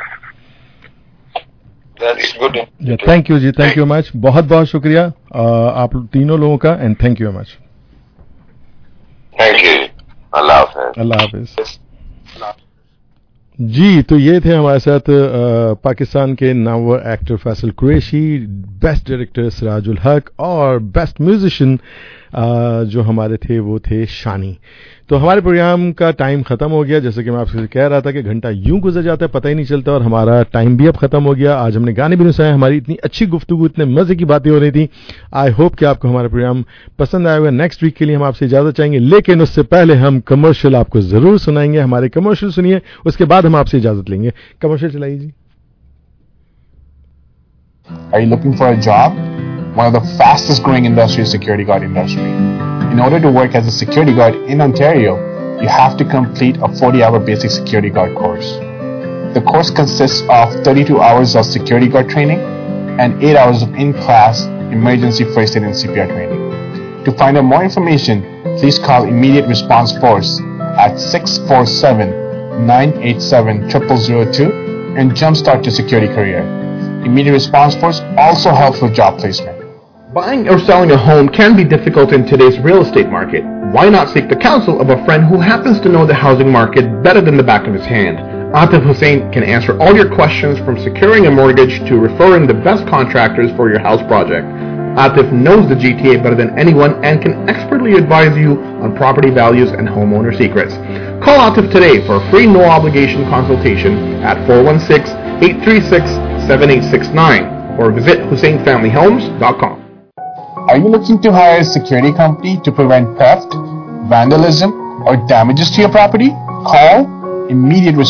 S9: थैंक यू जी, थैंक यू मच, बहुत बहुत शुक्रिया आप तीनों लोगों का, and thank you much.
S10: Thank you, अल्लाह हाफिज।
S9: अल्लाह हाफिज। जी, तो ये थे हमारे साथ आ, पाकिस्तान के नामवर actor Faisal Qureshi, best director Sirajul Haq और बेस्ट म्यूजिशियन जो हमारे थे वो थे शानी। तो हमारे प्रोग्राम का टाइम खत्म हो गया, जैसे कि मैं आपसे कह रहा था कि घंटा यूं गुजर जाता है पता ही नहीं चलता, और हमारा टाइम भी अब खत्म हो गया। आज हमने गाने भी नहीं सुनाए, हमारी इतनी अच्छी गुफ्तगू, इतने मजे की बातें हो रही थी। आई होप कि आपको हमारा प्रोग्राम पसंद आया होगा। नेक्स्ट वीक के लिए हम आपसे इजाजत चाहेंगे, लेकिन उससे पहले हम कमर्शियल आपको जरूर सुनाएंगे। हमारे कमर्शियल सुनिए, उसके बाद हम आपसे इजाजत लेंगे। कमर्शियल चलाइए जी।
S2: Are you looking for a job? One of the fastest growing industry is security guard industry. In order to work as a security guard in Ontario, you have to complete a forty hour basic security guard course. The course consists of thirty-two hours of security guard training and eight hours of in-class emergency first aid and C P R training. To find out more information, please call Immediate Response Force at six four seven, nine eight seven, zero zero zero two and jumpstart your security career. Immediate Response Force also helps with job placement.
S3: Buying or selling a home can be difficult in today's real estate market. Why not seek the counsel of a friend who happens to know the housing market better than the back of his hand? Atif Hussain can answer all your questions from securing a mortgage to referring the best contractors for your house project. Atif knows the G T A better than anyone and can expertly advise you on property values and homeowner secrets. Call Atif today for a free no obligation consultation at four one six, eight three six, seven eight six nine or visit hussain family homes dot com.
S2: Are you looking to hire a security company to prevent theft, vandalism, or damages to your property? Call Immediate Response